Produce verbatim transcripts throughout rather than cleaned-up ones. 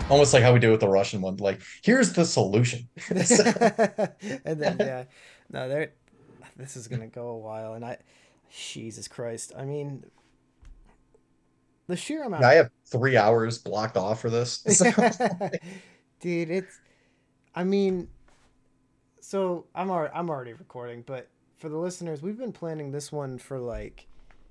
Almost like how we do with the Russian one. Like, here's the solution. So, And then yeah, no, there. This is gonna go a while, and I, Jesus Christ, I mean, the sheer amount I of, have three hours blocked off for this. So, dude, it's. I mean, so I'm already I'm already recording, but for the listeners, we've been planning this one for like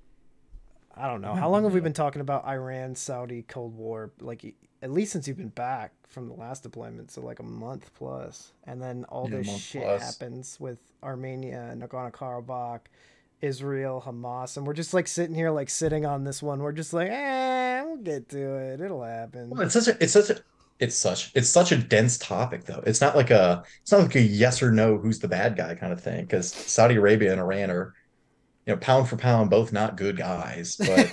I don't know how long have we been talking about Iran Saudi Cold War? Like at least since you've been back from the last deployment, so like a month plus, and then all yeah, a this month shit plus. happens with Armenia, Nagorno Karabakh, Israel, Hamas, and we're just like sitting here like sitting on this one. We're just like, eh, we'll get to it. It'll happen. Well, it's such a, it's such a, it's such, it's such a dense topic though. It's not like a, it's not like a yes or no, who's the bad guy kind of thing. Because Saudi Arabia and Iran are, you know, pound for pound, both not good guys. But,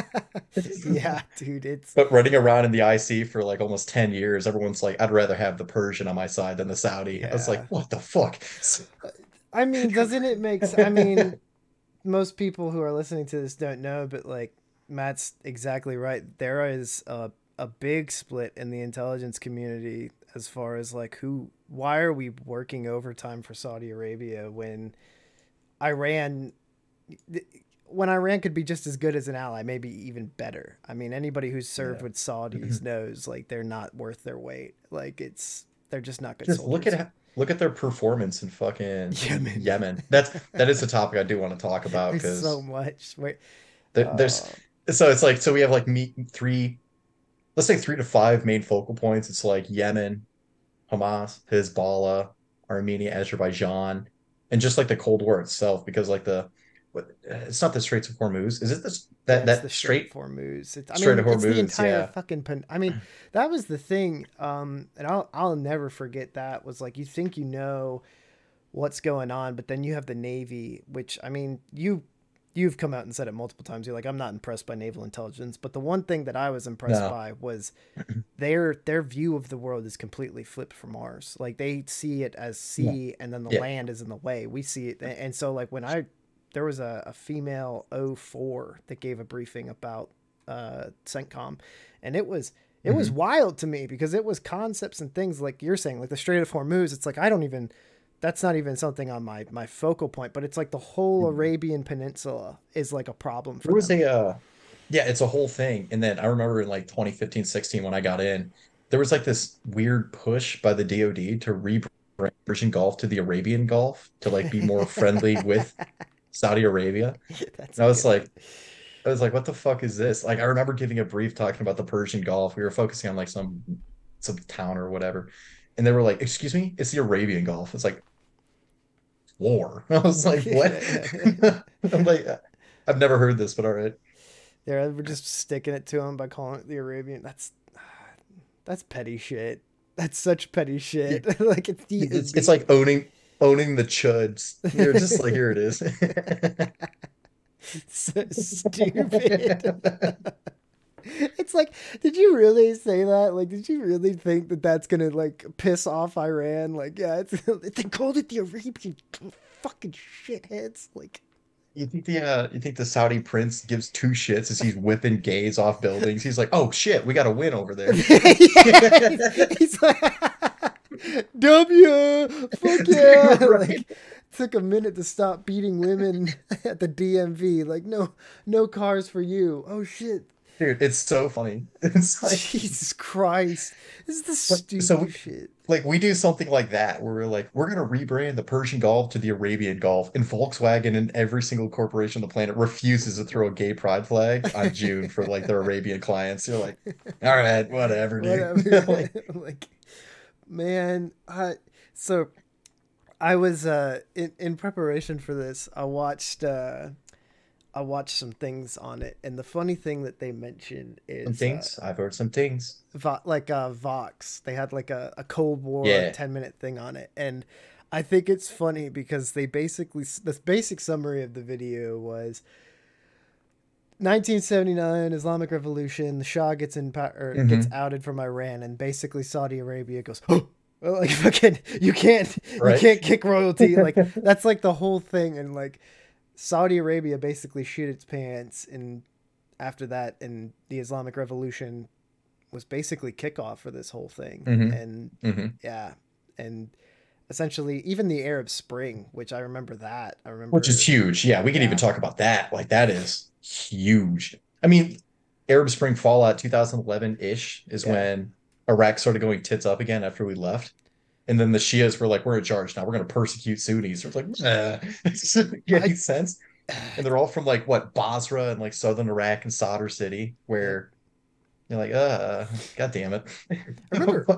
Yeah, dude, it's but running around in the I C for like almost ten years, everyone's like, I'd rather have the Persian on my side than the Saudi. I was like, yeah. what the fuck? I mean, doesn't it make s- I mean, most people who are listening to this don't know, but like Matt's exactly right. There is a a big split in the intelligence community as far as like who why are we working overtime for Saudi Arabia when Iran when Iran could be just as good as an ally, maybe even better. I mean, anybody who's served Yeah. with Saudis knows like they're not worth their weight. Like it's they're just not good Just look soldiers. at look at their performance in fucking Yemen. Yemen. That's that is the topic I do want to talk about There's so because much. Wait, there, there's uh, so it's like so we have like meet three, let's say three to five main focal points. It's like Yemen, Hamas, Hezbollah, Armenia, Azerbaijan, and just like the Cold War itself, because like the what it's not the Straits of Hormuz. Is it this yeah, that it's the that Strait of straight Hormuz. It's, I Strait mean, of it's the Hormuz? entire Yeah. fucking. Pen- I mean, that was the thing. Um, and I'll I'll never forget that was like you think you know what's going on, but then you have the Navy, which I mean, you you've come out and said it multiple times. You're like, I'm not impressed by naval intelligence, but the one thing that I was impressed No. by was their their view of the world is completely flipped from ours. Like they see it as No. sea, and then the Yeah. land is in the way. We see it, and so like when I there was a, a female O four that gave a briefing about uh, CENTCOM, and it was it was Hmm. wild to me because it was concepts and things like you're saying, like the Strait of Hormuz. It's like I don't even that's not even something on my my focal point, but it's like the whole Arabian Peninsula is like a problem for There was them. a uh yeah, it's a whole thing. And then I remember in like twenty fifteen, sixteen when I got in, there was like this weird push by the D O D to rebrand Persian Gulf to the Arabian Gulf to like be more friendly with Saudi Arabia. That's And a I was good one. like, I was like, what the fuck is this? Like I remember giving a brief talking about the Persian Gulf. We were focusing on like some some town or whatever. And they were like, excuse me, it's the Arabian Gulf. It's like war. I was like, what? Yeah, yeah. I'm like, I've never heard this, but all right. Yeah, we're just sticking it to him by calling it the Arabian. That's that's petty shit. That's such petty shit. Like it's the It's it's elite. like owning owning the chuds. You're just like, here it is. So stupid. It's like, did you really say that? Like, did you really think that that's gonna like piss off Iran? Like, yeah, it's, they called it the Arabian fucking shitheads. Like, You think the uh, you think the Saudi prince gives two shits as he's whipping gays off buildings? He's like, oh shit, we got a win over there. yeah, he's, he's like, W, fuck yeah. Right. Like, took a minute to stop beating women at the D M V. Like, no, no cars for you. Oh shit. Dude, it's so funny. It's like, Jesus Christ. This is the but so we, stupidest shit. like we do something like that where we're like, we're gonna rebrand the Persian Gulf to the Arabian Gulf, and Volkswagen and every single corporation on the planet refuses to throw a gay pride flag on June for like their Arabian clients. You're like, all right, whatever, dude. Whatever. Like, Like, man, I, so I was uh in, in preparation for this, I watched uh I watched some things on it, and the funny thing that they mentioned some is uh things. I've heard some things. Vo- like uh Vox. They had like a, a Cold War Yeah. ten minute thing on it, and I think it's funny because they basically the basic summary of the video was nineteen seventy-nine Islamic Revolution. The Shah gets in or gets Hmm. outed from Iran, and basically Saudi Arabia goes, oh, like fucking, you can't, you Right? can't kick royalty. Like that's like the whole thing, and like Saudi Arabia basically shit its pants, and after that, and the Islamic Revolution was basically kickoff for this whole thing. Hmm. And Hmm. yeah, and essentially even the Arab Spring, which I remember that. I Which is remember, huge. Yeah, we could even yeah, talk about that. Like that is huge. I mean, Arab Spring fallout two thousand eleven-ish is yeah. when Iraq started going tits up again after we left. And then the Shias were like, we're in charge now. We're going to persecute Sunnis. It's like, nah, it doesn't make any I sense. And they're all from like what, Basra and like southern Iraq and Sadr City, yep. where you're like, uh, God damn it. I remember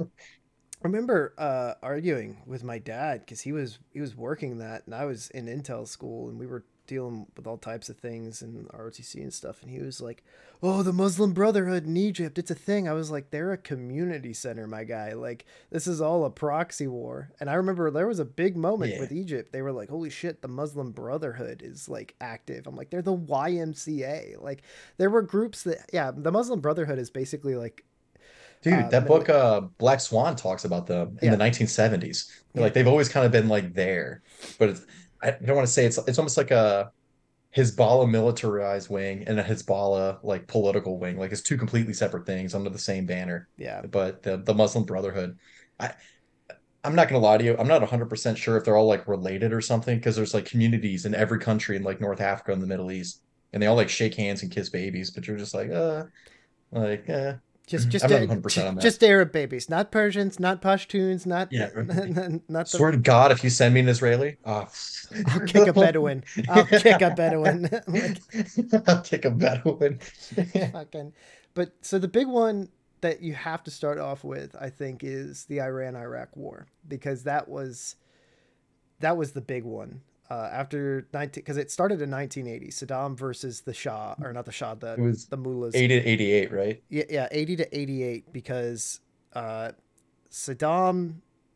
I remember uh, arguing with my dad because he was he was working that, and I was in Intel school, and we were dealing with all types of things and R O T C and stuff. And he was like, "Oh, the Muslim Brotherhood in Egypt, it's a thing." I was like, "They're a community center, my guy. Like this is all a proxy war." And I remember there was a big moment Yeah. with Egypt. They were like, "Holy shit, the Muslim Brotherhood is like active." I'm like, "They're the Y M C A." Like there were groups that, yeah, the Muslim Brotherhood is basically like Dude, uh, that middle, book uh Black Swan talks about them in the yeah, nineteen seventies. yeah. Like they've always kind of been like there. But it's, I don't want to say it's it's almost like a Hezbollah militarized wing and a Hezbollah like political wing. Like it's two completely separate things under the same banner. Yeah. But the the Muslim Brotherhood, I I'm not gonna lie to you, I'm not one hundred percent sure if they're all like related or something because there's like communities in every country in like North Africa and the Middle East, and they all like shake hands and kiss babies, but you're just like, uh, like, eh. Just, I'm just, not uh, one hundred percent on that. just Arab babies, not Persians, not Pashtuns, not, Yeah. not the. Swear to God, if you send me an Israeli, oh, I'll kick a Bedouin. I'll kick a Bedouin. Like I'll kick a Bedouin. fucking. But so the big one that you have to start off with, I think, is the Iran-Iraq War because that was that was the big one. Uh, after nineteen, because it started in nineteen eighty, Saddam versus the Shah, or not the Shah, It the was the mullahs. eighty to eighty-eight, right? Yeah, yeah, eighty to eighty-eight, because uh, Saddam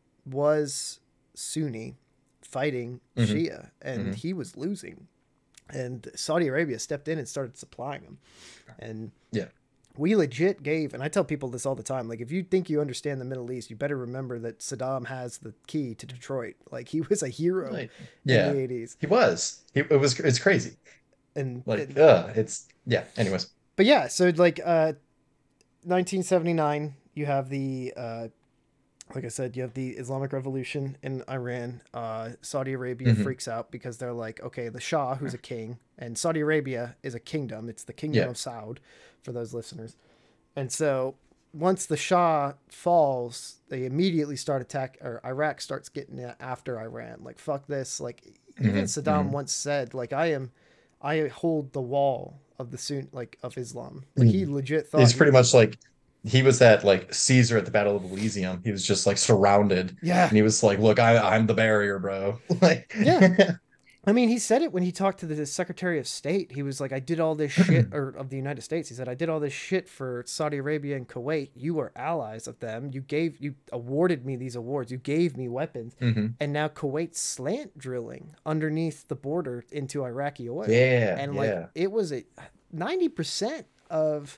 was Sunni fighting Hmm. Shia, and Hmm. he was losing. And Saudi Arabia stepped in and started supplying him. And Yeah. we legit gave, and I tell people this all the time, like, if you think you understand the Middle East, you better remember that Saddam has the key to Detroit. Like, he was a hero Like, in the yeah. eighties. He was. He, it was. It's crazy. And, Like, and uh, it's yeah. Anyways. but yeah, so like uh, nineteen seventy-nine, you have the uh, like I said, you have the Islamic Revolution in Iran. Uh, Saudi Arabia Hmm. freaks out because they're like, okay, the Shah, who's a king, and Saudi Arabia is a kingdom. It's the kingdom Yeah. of Saud, for those listeners. And so once the Shah falls, they immediately start attack, or Iraq starts getting after Iran. Like, fuck this. Like, even Hmm. Saddam Hmm. once said, like, I am, I hold the wall of the Sun, like of Islam. Like, he legit thought He's he, pretty much like he was that like Caesar at the Battle of Elysium. He was just like surrounded, yeah, and he was like, "Look, I, I'm the barrier, bro." Like, yeah. I mean, he said it when he talked to the Secretary of State. He was like, I did all this shit, or of the United States. He said, I did all this shit for Saudi Arabia and Kuwait. You were allies of them. You gave, you awarded me these awards. You gave me weapons. hmm. And now Kuwait's slant drilling underneath the border into Iraqi oil. Yeah, And like, yeah. it was a ninety percent of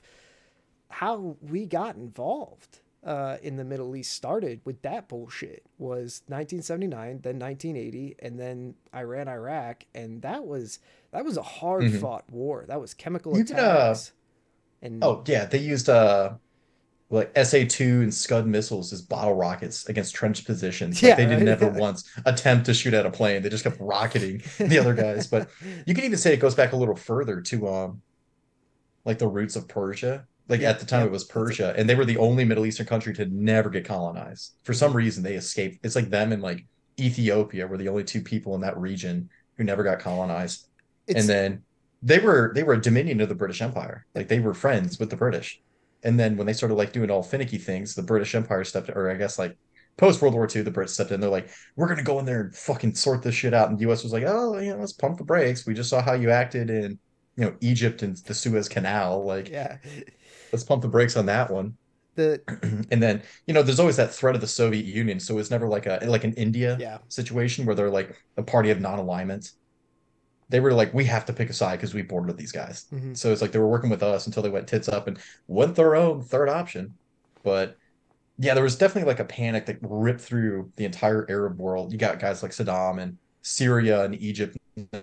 how we got involved uh, in the Middle East started with that bullshit was nineteen seventy-nine, then nineteen eighty, and then Iran, Iraq, and that was that was a hard Hmm. fought war. That was chemical Even uh attacks, and oh yeah, they used uh like S A two and Scud missiles as bottle rockets against trench positions. Like yeah, they did never right. once attempt to shoot at a plane. They just kept rocketing the other guys. But you can even say it goes back a little further to um like the roots of Persia. Like at Yep, the time it yep. was That's a Persia, and they were the only Middle Eastern country to never get colonized. For some mhm. reason, they escaped. It's like them and like Ethiopia were the only two people in that region who never got colonized. And It's then they were they were a dominion of the British Empire. Like they were friends with the British. And then when they started like doing all finicky things, the British Empire stepped, or I guess like post World War two, the Brits stepped in. They're like, we're gonna go in there and fucking sort this shit out. And the U S was like, oh, you know, let's pump the brakes. We just saw how you acted in, you know, Egypt and the Suez Canal. Like, yeah, let's pump the brakes on that one. the And then, you know, there's always that threat of the Soviet Union. So it's never like a like an India yeah. situation where they're like a party of non-alignment. They were like, we have to pick a side because we bordered these guys. Mhm. So it's like they were working with us until they went tits up and went their own third option. But yeah, there was definitely like a panic that ripped through the entire Arab world. You got guys like Saddam and Syria and Egypt.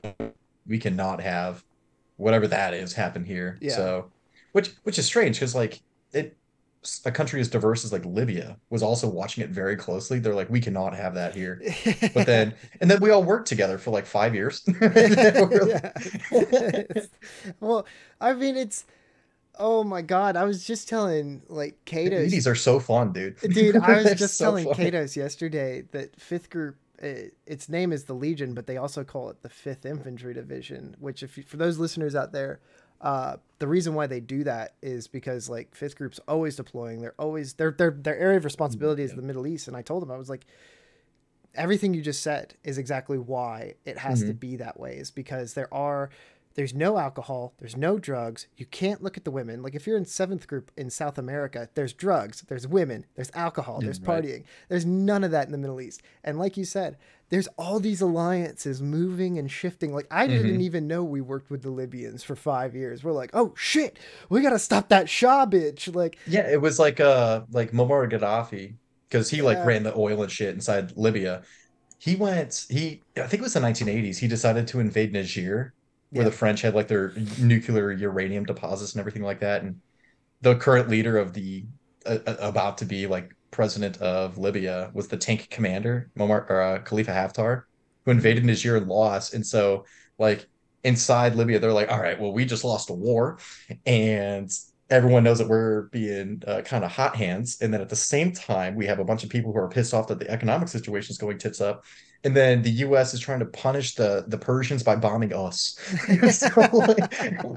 We cannot have whatever that is happen here. Yeah. So, which which is strange because like it. a country as diverse as like Libya was also watching it very closely. They're like, we cannot have that here. But then, and then we all worked together for like five years. Yeah. Well, I mean, it's oh my God. I was just telling like The Kato's eighties are so fun, dude. dude. I was They're just so telling fun. Kato's yesterday that fifth group. Uh, its name is the Legion, but they also call it the Fifth Infantry Division. Which, if you, for those listeners out there, uh, the reason why they do that is because like fifth group's always deploying. They're always their their their area of responsibility is Yeah. the Middle East. And I told them I was like, everything you just said is exactly why it has to Mhm. be that way, is because there are there's no alcohol, there's no drugs, you can't look at the women. Like if you're in seventh group in South America, there's drugs, there's women, there's alcohol, Yeah, there's right. partying. There's none of that in the Middle East. And like you said, there's all these alliances moving and shifting. Like I didn't Hmm. even know we worked with the Libyans for five years. We're like, oh shit, we gotta stop that Shah bitch. Like, Yeah, it was like uh like Muammar Gaddafi because he like yeah, ran the oil and shit inside Libya. He went he I think it was the nineteen eighties. He decided to invade Niger where yeah, the French had like their nuclear uranium deposits and everything like that. And the current leader of the uh, uh, about to be like president of Libya was the tank commander Muammar or, uh, Khalifa Haftar, who mhm. invaded Niger and lost. And so like inside Libya, they're like, all right, well, we just lost a war, and everyone knows that we're being uh, kind of hot hands. And then at the same time, we have a bunch of people who are pissed off that the economic situation is going tits up. And then the U S is trying to punish the the Persians by bombing us. So like,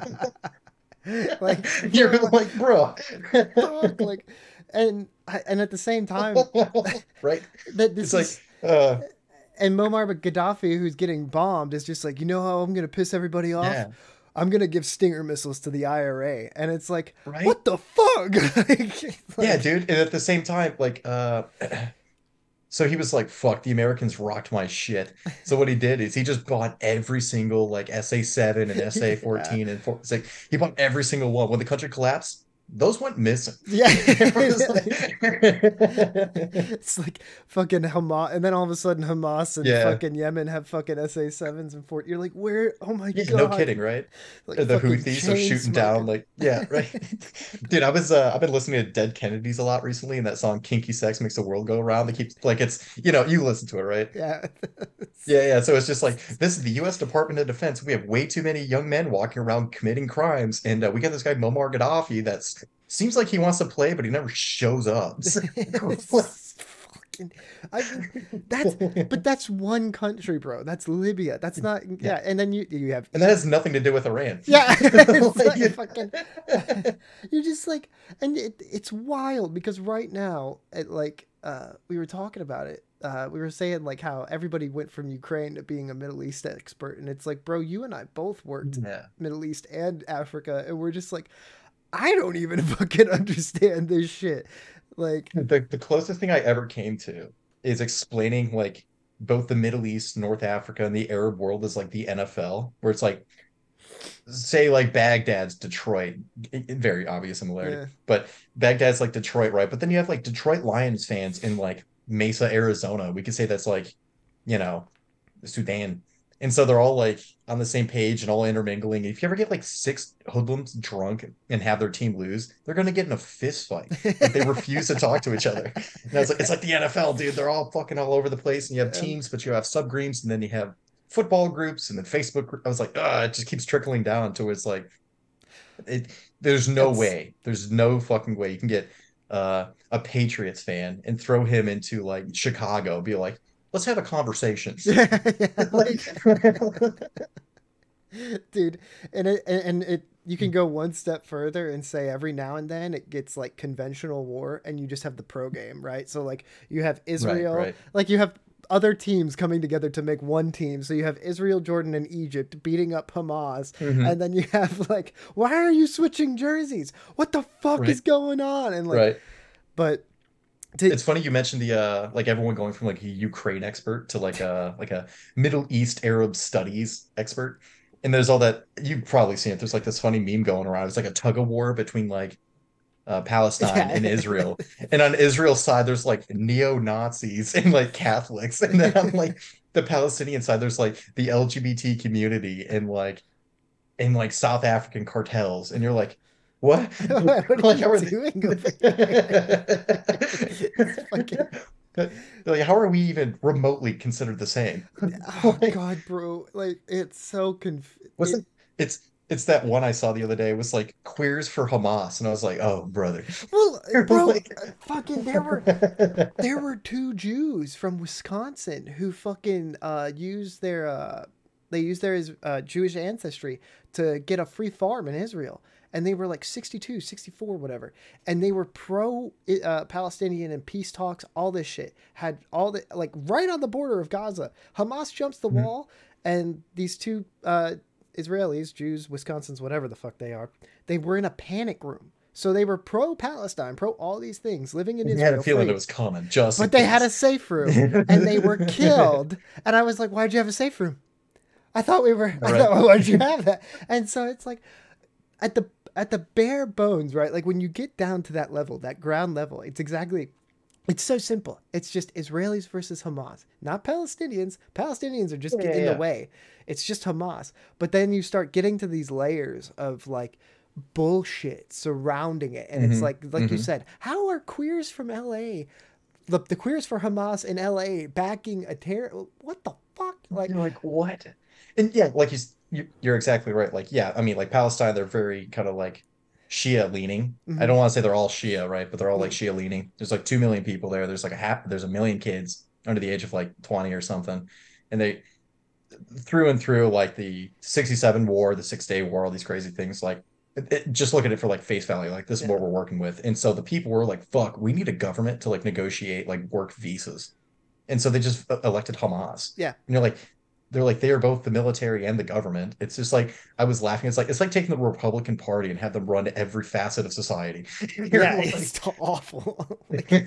Like, you're bro, like, bro. fuck, like, and and at the same time, Right? that It's this like, is uh, and Muammar Gaddafi, who's getting bombed, is just like, you know how I'm gonna piss everybody off? yeah, I'm gonna give Stinger missiles to the I R A, and it's like, right? what the fuck? like, Yeah, like, dude. And at the same time, like, uh, so he was like, fuck, the Americans rocked my shit. So what he did is he just bought every single like S A seven and S A yeah, fourteen and four, it's like he bought every single one. When the country collapsed, those went missing. yeah. It was like- It's like fucking Hamas, and then all of a sudden Hamas and Yeah. fucking Yemen have fucking S A sevens and four. You're like, where? Oh my Yeah, no god! kidding, right? Like The fucking Houthis are chain shooting down smoking. like yeah, right. Dude, I was uh I've been listening to Dead Kennedys a lot recently, and that song Kinky Sex Makes the World Go Round. They keep like it's you know, you listen to it, right? Yeah. Yeah, yeah. So it's just like this is the U S Department of Defense. We have way too many young men walking around committing crimes, and uh, we got this guy Muammar Gaddafi that's seems like he wants to play, but he never shows up. So, It's fucking I mean that's but that's one country, bro. That's Libya. That's not yeah, yeah, and then you you have and that Egypt. has nothing to do with Iran. Yeah, it's Like, like fucking you're just like and it, it's wild because right now it like uh we were talking about it. Uh, we were saying like how everybody went from Ukraine to being a Middle East expert, and it's like, bro, you and I both worked yeah. Middle East and Africa, and we're just like, I don't even fucking understand this shit. Like, The the closest thing I ever came to is explaining like both the Middle East, North Africa, and the Arab world as like the N F L, where it's like say like Baghdad's Detroit, i- i- very obvious similarity, yeah, but Baghdad's like Detroit, right? But then you have like Detroit Lions fans in like Mesa, Arizona. We could say that's like, you know, Sudan. And so they're all like on the same page and all intermingling. If you ever get like six hoodlums drunk and have their team lose, they're gonna get in a fist fight. Like they refuse to talk to each other. And I was like, it's like the N F L, dude. They're all fucking all over the place, and you have and teams, but you have subgroups, and then you have football groups, and then Facebook. gr- I was like, ah, it just keeps trickling down to it's like it. There's no it's way. There's no fucking way you can get uh, a Patriots fan and throw him into like Chicago, be like, let's have a conversation. yeah, yeah, Like, like, dude, and it and it you can go one step further and say every now and then it gets like conventional war, and you just have the pro game, right? So like you have right, Israel, right. like you have other teams coming together to make one team. So you have Israel, Jordan, and Egypt beating up Hamas, Hmm. and then you have like, why are you switching jerseys? What the fuck is Right, going on? And like, right. but to It's funny you mentioned the uh like everyone going from like a Ukraine expert to like a like a Middle East Arab studies expert. And there's all that you've probably seen it. There's like this funny meme going around. It's like a tug of war between like uh, Palestine yeah, and Israel. And on Israel's side, there's like neo-Nazis and like Catholics. And then on like the Palestinian side, there's like the L G B T community and like and like South African cartels. And you're like, What? What are Like, you how are they? doing over here? It's fucking. Like, how are we even remotely considered the same? Oh Like, God, bro! Like it's so conf. It. wasn't it's it's that one I saw the other day. It was like queers for Hamas, and I was like, oh, brother. Well, You're bro, like, uh, fucking there were there were two Jews from Wisconsin who fucking uh used their uh they used their uh, Jewish ancestry to get a free farm in Israel. And they were like sixty-two, sixty-four, whatever. And they were pro uh, Palestinian and peace talks, all this shit. Had all the, like, right on the border of Gaza. Hamas jumps the wall, and these two uh, Israelis, Jews, Wisconsins, whatever the fuck they are, they were in a panic room. So they were pro Palestine, pro all these things, living in I had a Israel feeling it free. was coming, just in But they had a case. safe room, and they were killed. And I was like, why'd you have a safe room? I thought we were. All I right. thought, why'd you have that? And so it's like, at the at the bare bones, right? Like when you get down to that level, that ground level, it's exactly. It's so simple. It's just Israelis versus Hamas, not Palestinians. Palestinians are just Yeah, getting in the yeah. way. It's just Hamas. But then you start getting to these layers of like bullshit surrounding it, and it's hmm like, like you hmm said, how are queers from L A, the, the queers for Hamas in L A backing a terror? What the fuck? Like, You're like, what? And yeah, like you, you, you're exactly right. Like, yeah, I mean, like Palestine, they're very kind of like Shia leaning. I mm-hmm, don't want to say they're all Shia, right? But they're all like mm, Shia leaning. There's like two million people there. There's like a half, there's a million kids under the age of like twenty or something. And they, through and through, like the sixty-seven war, the Six Day War, all these crazy things, like, it, it- just look at it for like face value. Like, this is yeah, what we're working with. And so the people were like, fuck, we need a government to like negotiate like work visas. And so they just e- elected Hamas. yeah, And you're like, they're like they are both the military and the government. It's just like I was laughing. It's like it's like taking the Republican Party and have them run every facet of society. You're yeah. like, It's awful. Like,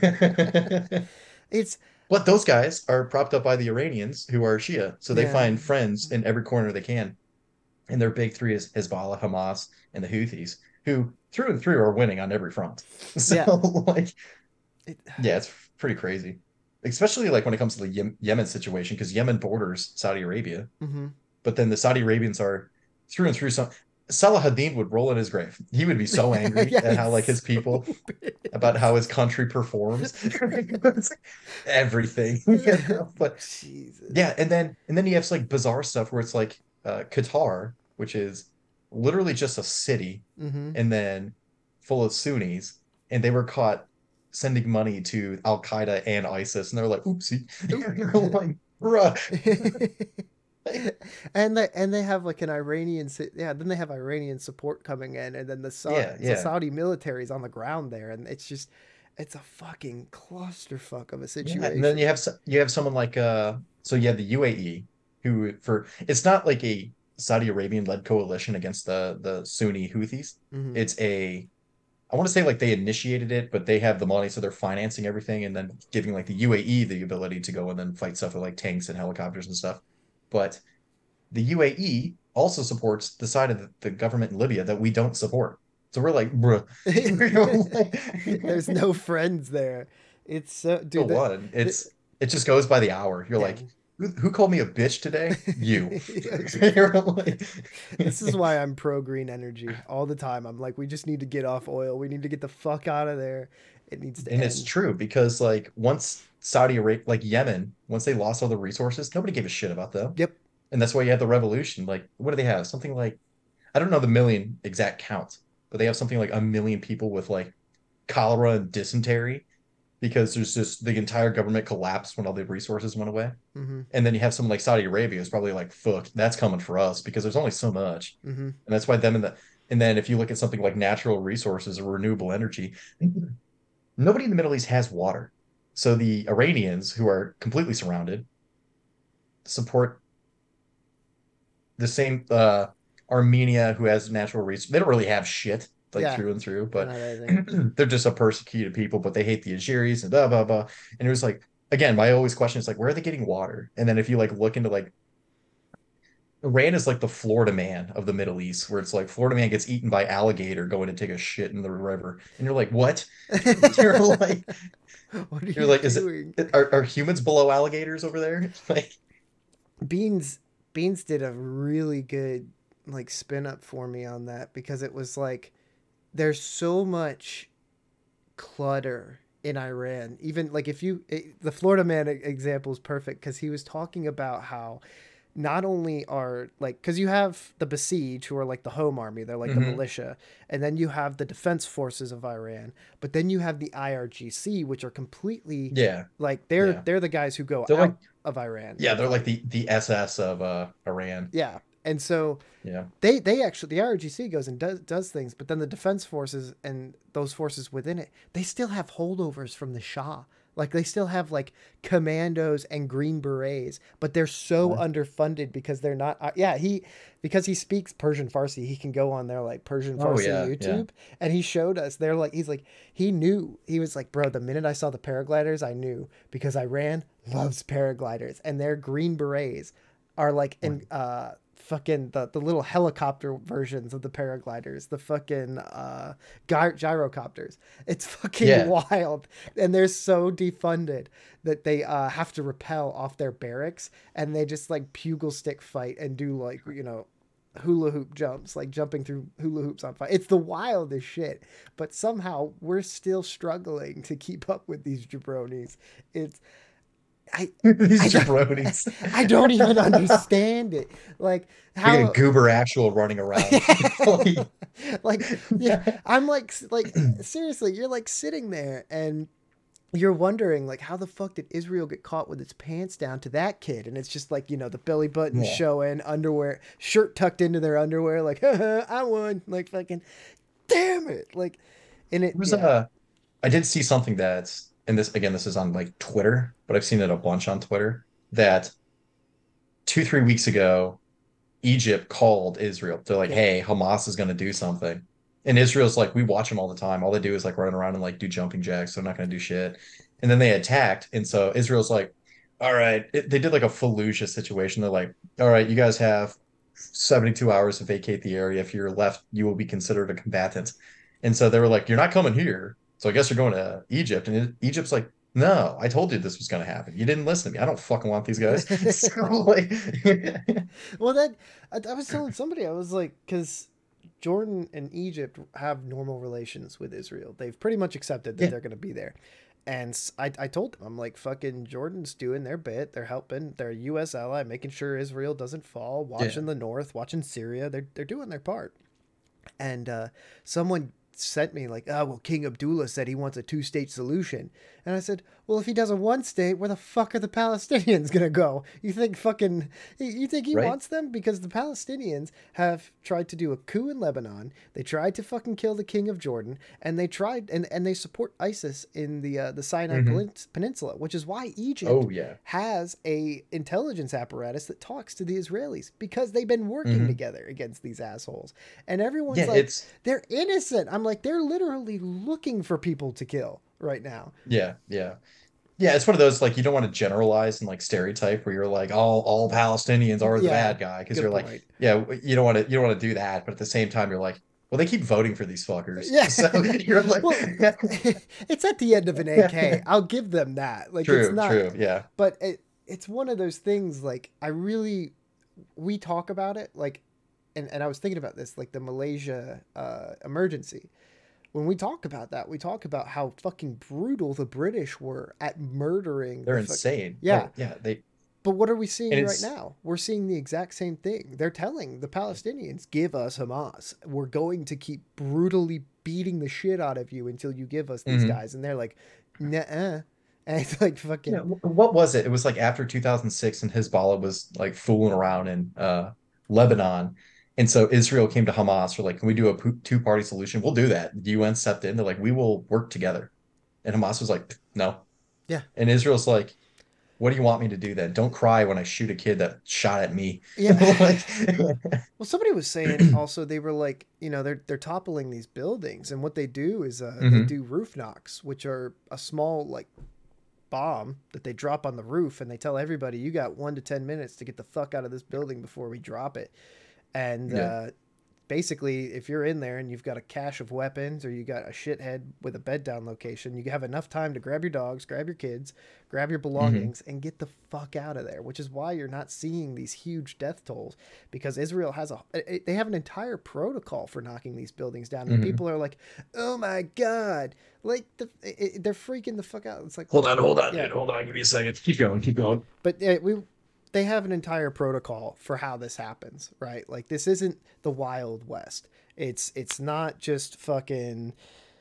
it's but those guys are propped up by the Iranians who are Shia, so they yeah, find friends in every corner they can. And their big three is Hezbollah, Hamas, and the Houthis, who through and through are winning on every front. So yeah. like, It, yeah, it's pretty crazy, especially like when it comes to the Yem- Yemen situation, because Yemen borders Saudi Arabia, mm-hmm. but then the Saudi Arabians are through and through. Some Salahuddin would roll in his grave. He would be so angry Yeah, at how like his it's people so about bad. how his country performs. It's like everything, you know? But Jesus. yeah, and then and then you have like bizarre stuff where it's like uh, Qatar, which is literally just a city, Mm-hmm. and then full of Sunnis, and they were caught sending money to Al Qaeda and ISIS, and they're like, "Oopsie," Oop. you're like, "Bruh." and they and they have like an Iranian si- yeah, then they have Iranian support coming in, and then the Sa- Yeah, the yeah. Saudi military is on the ground there, and it's just it's a fucking clusterfuck of a Yeah, and then you situation. have s- you have someone like uh so you have the U A E who for it's not like a Saudi Arabian led coalition against the the Sunni Houthis. Mm-hmm. It's a I want to say like they initiated it, but they have the money, so they're financing everything and then giving like the U A E the ability to go and then fight stuff with like tanks and helicopters and stuff. But the U A E also supports the side of the, the government in Libya that we don't support. So we're like, bruh. There's no friends there. It's so So dude that, what? that It's it just goes by the hour. You're yeah. like, who, who called me a bitch today? You. You're like, This is why I'm pro green energy all the time. I'm like, we just need to get off oil. We need to get the fuck out of there. It needs to and it's end. true because like once Saudi Arabia, like Yemen, once they lost all the resources, nobody gave a shit about them. Yep. And that's why you had the revolution. Like, what do they have? Something like I don't know the million exact count, but they have something like a million people with like cholera and dysentery because there's just the entire government collapsed when all the resources went away. Mm-hmm. And then you have someone like Saudi Arabia is probably like, fuck, that's coming for us because there's only so much. Mm-hmm. And that's why them in the and then if you look at something like natural resources or renewable energy, nobody in the Middle East has water. So the Iranians, who are completely surrounded, support the same uh Armenia, who has natural resources. They don't really have shit like Yeah. through and through, They're but not anything. they're just a persecuted people, but they hate the Azeris and blah blah blah. And it was like again, my always question is like, where are they getting water? And then if you like look into like Iran is like the Florida man of the Middle East, where it's like Florida man gets eaten by alligator going to take a shit in the river, and you're like, what? You're like, What are you're you like, is doing? it are, are humans below alligators over there? Like, Beans Beans did a really good like spin up for me on that because it was like there's so much clutter in Iran. Even like if you it, the Florida man e- example is perfect because he was talking about how not only are like because you have the Basij who are like the home army, they're like the Hmm. militia, and then you have the defense forces of Iran, but then you have the I R G C, which are completely Yeah, like they're yeah. they're the guys who go They're like, out of Iran yeah, and they're like fight. the the S S of uh Iran. Yeah, and so Yeah. they they actually the I R G C goes and does does things, but then the defense forces and those forces within it, they still have holdovers from the Shah. Like they still have like commandos and green berets, but they're so Uh, underfunded because they're not. Uh, yeah, he because he speaks Persian Farsi, he can go on their like Persian oh Farsi yeah, yeah. YouTube, and he showed us. They're like he's like he knew he was like, bro. The minute I saw the paragliders, I knew because Iran loves paragliders, and their green berets are like in uh fucking the, the little helicopter versions of the paragliders, the fucking uh gy- gyrocopters. It's fucking Yeah. wild, and they're so defunded that they uh have to rappel off their barracks, and they just like pugil stick fight and do like you know hula hoop jumps, like jumping through hula hoops on fire. It's the wildest shit, but somehow we're still struggling to keep up with these jabronis. It's I I These don't jabronis. I don't even understand it. Like We got a how goober actual running around. Like, like yeah, I'm like like seriously, you're like sitting there and you're wondering like how the fuck did Israel get caught with its pants down to that kid? And it's just like, you know, the belly button yeah. showing, underwear, shirt tucked into their underwear, like I won, like fucking damn it. Like and it There was yeah. a I did see something that's, and this again, this is on like Twitter, but I've seen it a bunch on Twitter, that two, three weeks ago, Egypt called Israel. They're like, Yep. hey, Hamas is going to do something. And Israel's like, we watch them all the time. All they do is like run around and like do jumping jacks. So they're not going to do shit. And then they attacked. And so Israel's like, all right. It, they did like a Fallujah situation. They're like, all right, you guys have seventy-two hours to vacate the area. If you're left, you will be considered a combatant. And so they were like, you're not coming here. So I guess you're going to Egypt. And Egypt's like, no, I told you this was going to happen. You didn't listen to me. I don't fucking want these guys. So like, Well, that I, I was telling somebody I was like, because Jordan and Egypt have normal relations with Israel. They've pretty much accepted that yeah, they're going to be there. And I, I told them, I'm like, fucking Jordan's doing their bit. They're helping. They're a U S ally, making sure Israel doesn't fall, yeah. watching the North, watching Syria. They're, they're doing their part. And uh, someone sent me like, oh, well, King Abdullah said he wants a two-state solution. And I said, well, if he does a one state, where the fuck are the Palestinians gonna go? You think fucking, you think he Right. wants them? Because the Palestinians have tried to do a coup in Lebanon. They tried to fucking kill the king of Jordan, and they tried, and, and they support ISIS in the uh, the Sinai Hmm. Peninsula, which is why Egypt Oh yeah. has a intelligence apparatus that talks to the Israelis because they've been working Hmm. together against these assholes. And everyone's Yeah, like, it's they're innocent. I'm like, they're literally looking for people to kill right now. yeah, yeah. Yeah, it's one of those like you don't want to generalize and like stereotype where you're like all all Palestinians are the Yeah, bad guy because good you're like, point. yeah, you don't want to you don't want to do that, but at the same time you're like, well, they keep voting for these fuckers. Yeah. So you're like Well, it's at the end of an A K. I'll give them that. Like, it's true, not, true. Yeah. but it, it's one of those things. Like, I really, we talk about it. Like, and, and I was thinking about this, like the Malaysia uh, emergency. When we talk about that, we talk about how fucking brutal the British were at murdering They're the fuck. insane. Yeah, Oh, yeah, they but what are we and seeing right it's now? We're seeing the exact same thing. They're telling the Palestinians, give us Hamas. We're going to keep brutally beating the shit out of you until you give us these mhm. guys. And they're like, nah. And it's like Yeah, fucking, wh- what was it? It was like after two thousand six and Hezbollah was like fooling around in uh Lebanon. And so Israel came to Hamas for like, can we do a po- two-party solution? We'll do that. The U N stepped in. They're like, we will work together. And Hamas was like, no. yeah. And Israel's like, what do you want me to do then? Don't cry when I shoot a kid that shot at me. Yeah. Like, Well, somebody was saying also they were like, you know, they're they're toppling these buildings, and what they do is uh, they hmm do roof knocks, which are a small like bomb that they drop on the roof, and they tell everybody you got one to ten minutes to get the fuck out of this building before we drop it. And Yeah. uh, basically, if you're in there and you've got a cache of weapons or you got a shithead with a bed down location, you have enough time to grab your dogs, grab your kids, grab your Hmm. belongings, and get the fuck out of there. Which is why you're not seeing these huge death tolls, because Israel has a they have an entire protocol for knocking these buildings down, and Hmm. people are like, "Oh my god!" Like the it, they're freaking the fuck out. It's like, Hold on, hold on, yeah, dude. Hold on. Give me a second. Keep going. Keep going. but uh, we they have an entire protocol for how this happens, right? Like this isn't the Wild West. It's it's not just fucking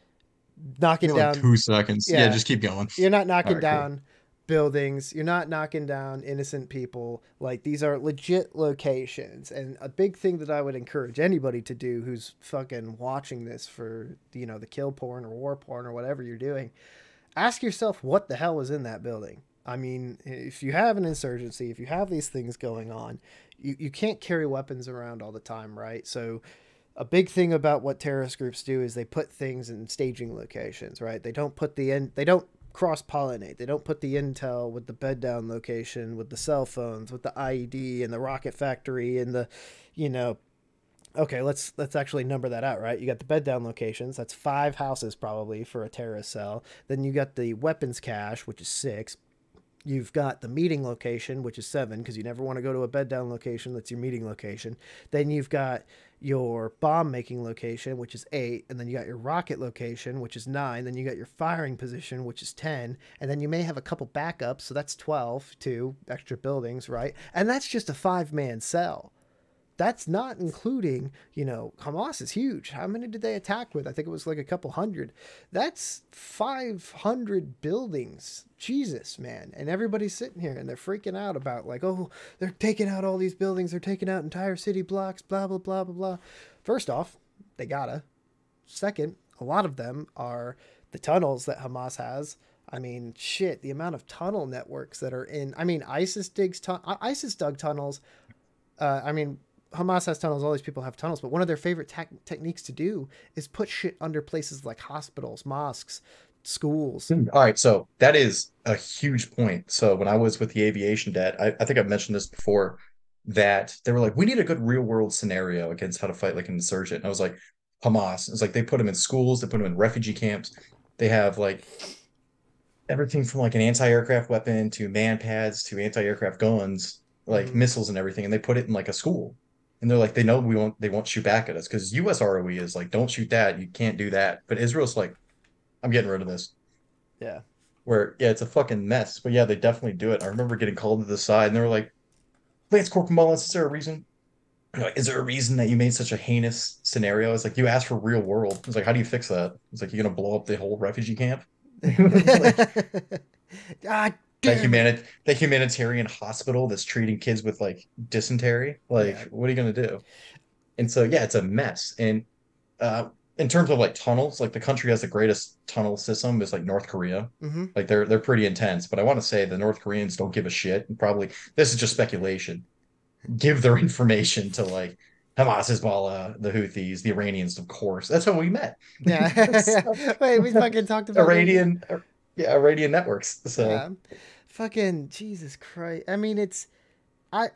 Give knocking me like down. two seconds. Yeah, Yeah, just keep going. you're not All knocking right, cool. down buildings. You're not knocking down innocent people. Like these are legit locations. And a big thing that I would encourage anybody to do who's fucking watching this for, you know, the kill porn or war porn or whatever you're doing, ask yourself what the hell was in that building. I mean, if you have an insurgency, if you have these things going on, you, you can't carry weapons around all the time, right? So a big thing about what terrorist groups do is they put things in staging locations, right? They don't put the in, they don't cross pollinate. They don't put the intel with the bed down location, with the cell phones, with the I E D and the rocket factory and the, you know, okay, let's let's actually number that out, right? You got the bed down locations. That's five houses probably for a terrorist cell. Then you got the weapons cache, which is six. You've got the meeting location, which is seven, because you never want to go to a bed down location. That's your meeting location. Then you've got your bomb making location, which is eight. And then you got your rocket location, which is nine. Then you got your firing position, which is ten. And then you may have a couple backups. So that's twelve, two extra buildings, right? And that's just a five man cell. That's not including, you know, Hamas is huge. How many did they attack with? I think it was like a couple hundred. That's five hundred buildings. Jesus, man. And everybody's sitting here and they're freaking out about, like, oh, they're taking out all these buildings. They're taking out entire city blocks, blah, blah, blah, blah, blah. First off, they gotta. Second, a lot of them are the tunnels that Hamas has. I mean, shit, the amount of tunnel networks that are in. I mean, ISIS digs, tun- ISIS dug tunnels. Uh, I mean, Hamas has tunnels. All these people have tunnels, but one of their favorite te- techniques to do is put shit under places like hospitals, mosques, schools. All right, so that is a huge point. So when I was with the aviation debt, I, I think I've mentioned this before, that they were like, we need a good real world scenario against how to fight like an insurgent. And I was like, Hamas. It's like they put them in schools, they put them in refugee camps. They have like everything from like an anti-aircraft weapon to man pads to anti-aircraft guns, like Mm-hmm. missiles and everything, and they put it in like a school. And they're like, they know we won't they won't shoot back at us because U S R O E is like, don't shoot that, you can't do that. But Israel's like, I'm getting rid of this. Yeah. Where yeah, it's a fucking mess. But yeah, they definitely do it. I remember getting called to the side and they were like, Lance Corporal Mullins, is there a reason? Like, is there a reason that you made such a heinous scenario? It's like you asked for real world. It's like, how do you fix that? It's like you're gonna blow up the whole refugee camp? Like God that damn it. humanit that humanitarian hospital that's treating kids with like dysentery. Like, Yeah. what are you gonna do? And so yeah, it's a mess. And uh in terms of like tunnels, like the country has the greatest tunnel system is like North Korea. Mm-hmm. Like they're they're pretty intense, but I want to say the North Koreans don't give a shit. And probably this is just speculation. Give their information to like Hamas, Hezbollah, the Houthis, the Iranians, of course. That's how we met. Yeah. So, Wait, we fucking talked about this. Iranian, yeah, Iranian networks. So Yeah. Fucking Jesus Christ. I mean, it's I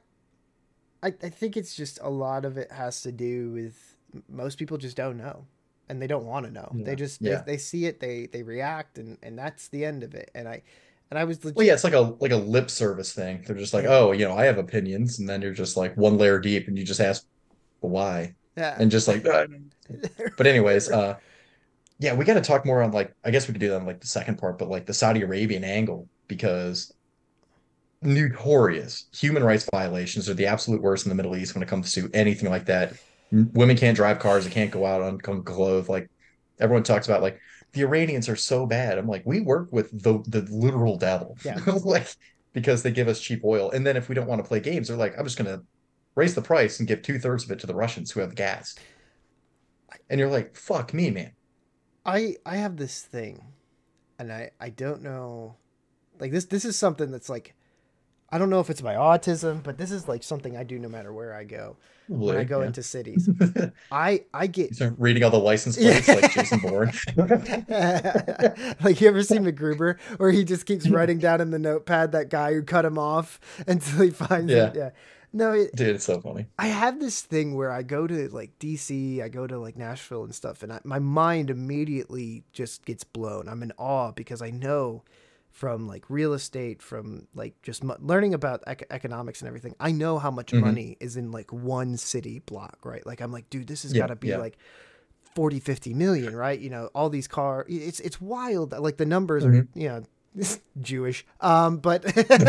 I I think it's just a lot of it has to do with most people just don't know and they don't want to know. They yeah, just they, yeah. they see it, they they react and and that's the end of it. And I and I was Well, yeah, legit. it's like a like a lip service thing. They're just like, Yeah. oh, you know, I have opinions, and then you're just like one layer deep, and you just ask why, Yeah. and just like. "Uh." But anyways, uh, yeah, we got to talk more on like I guess we could do that on like the second part, but like the Saudi Arabian angle because notorious human rights violations are the absolute worst in the Middle East when it comes to anything like that. M- Women can't drive cars, they can't go out unclothed. Like everyone talks about, like the Iranians are so bad. I'm like, we work with the the literal devil, Yeah. like because they give us cheap oil, and then if we don't want to play games, they're like, I'm just gonna raise the price and give two thirds of it to the Russians who have the gas. And you're like, fuck me, man. I I have this thing and I I don't know, like this this is something that's like I don't know if it's my autism, but this is like something I do no matter where I go. When I Probably, go yeah. into cities, I I get You start reading all the license plates like yeah. Jason Bourne. Like you ever seen MacGruber where he just keeps writing down in the notepad that guy who cut him off until he finds him? Yeah. Yeah. No, it, Dude, it's so funny. I have this thing where I go to like D C, I go to like Nashville and stuff, and I, my mind immediately just gets blown. I'm in awe because I know from like real estate, from like just m- learning about ec- economics and everything. I know how much Hmm. money is in like one city block, right? Like I'm like, dude, this has got Yeah, to be yeah. like forty, fifty million, right? You know, all these car, it's it's wild. Like the numbers are, Hmm. you know, Jewish. Um, but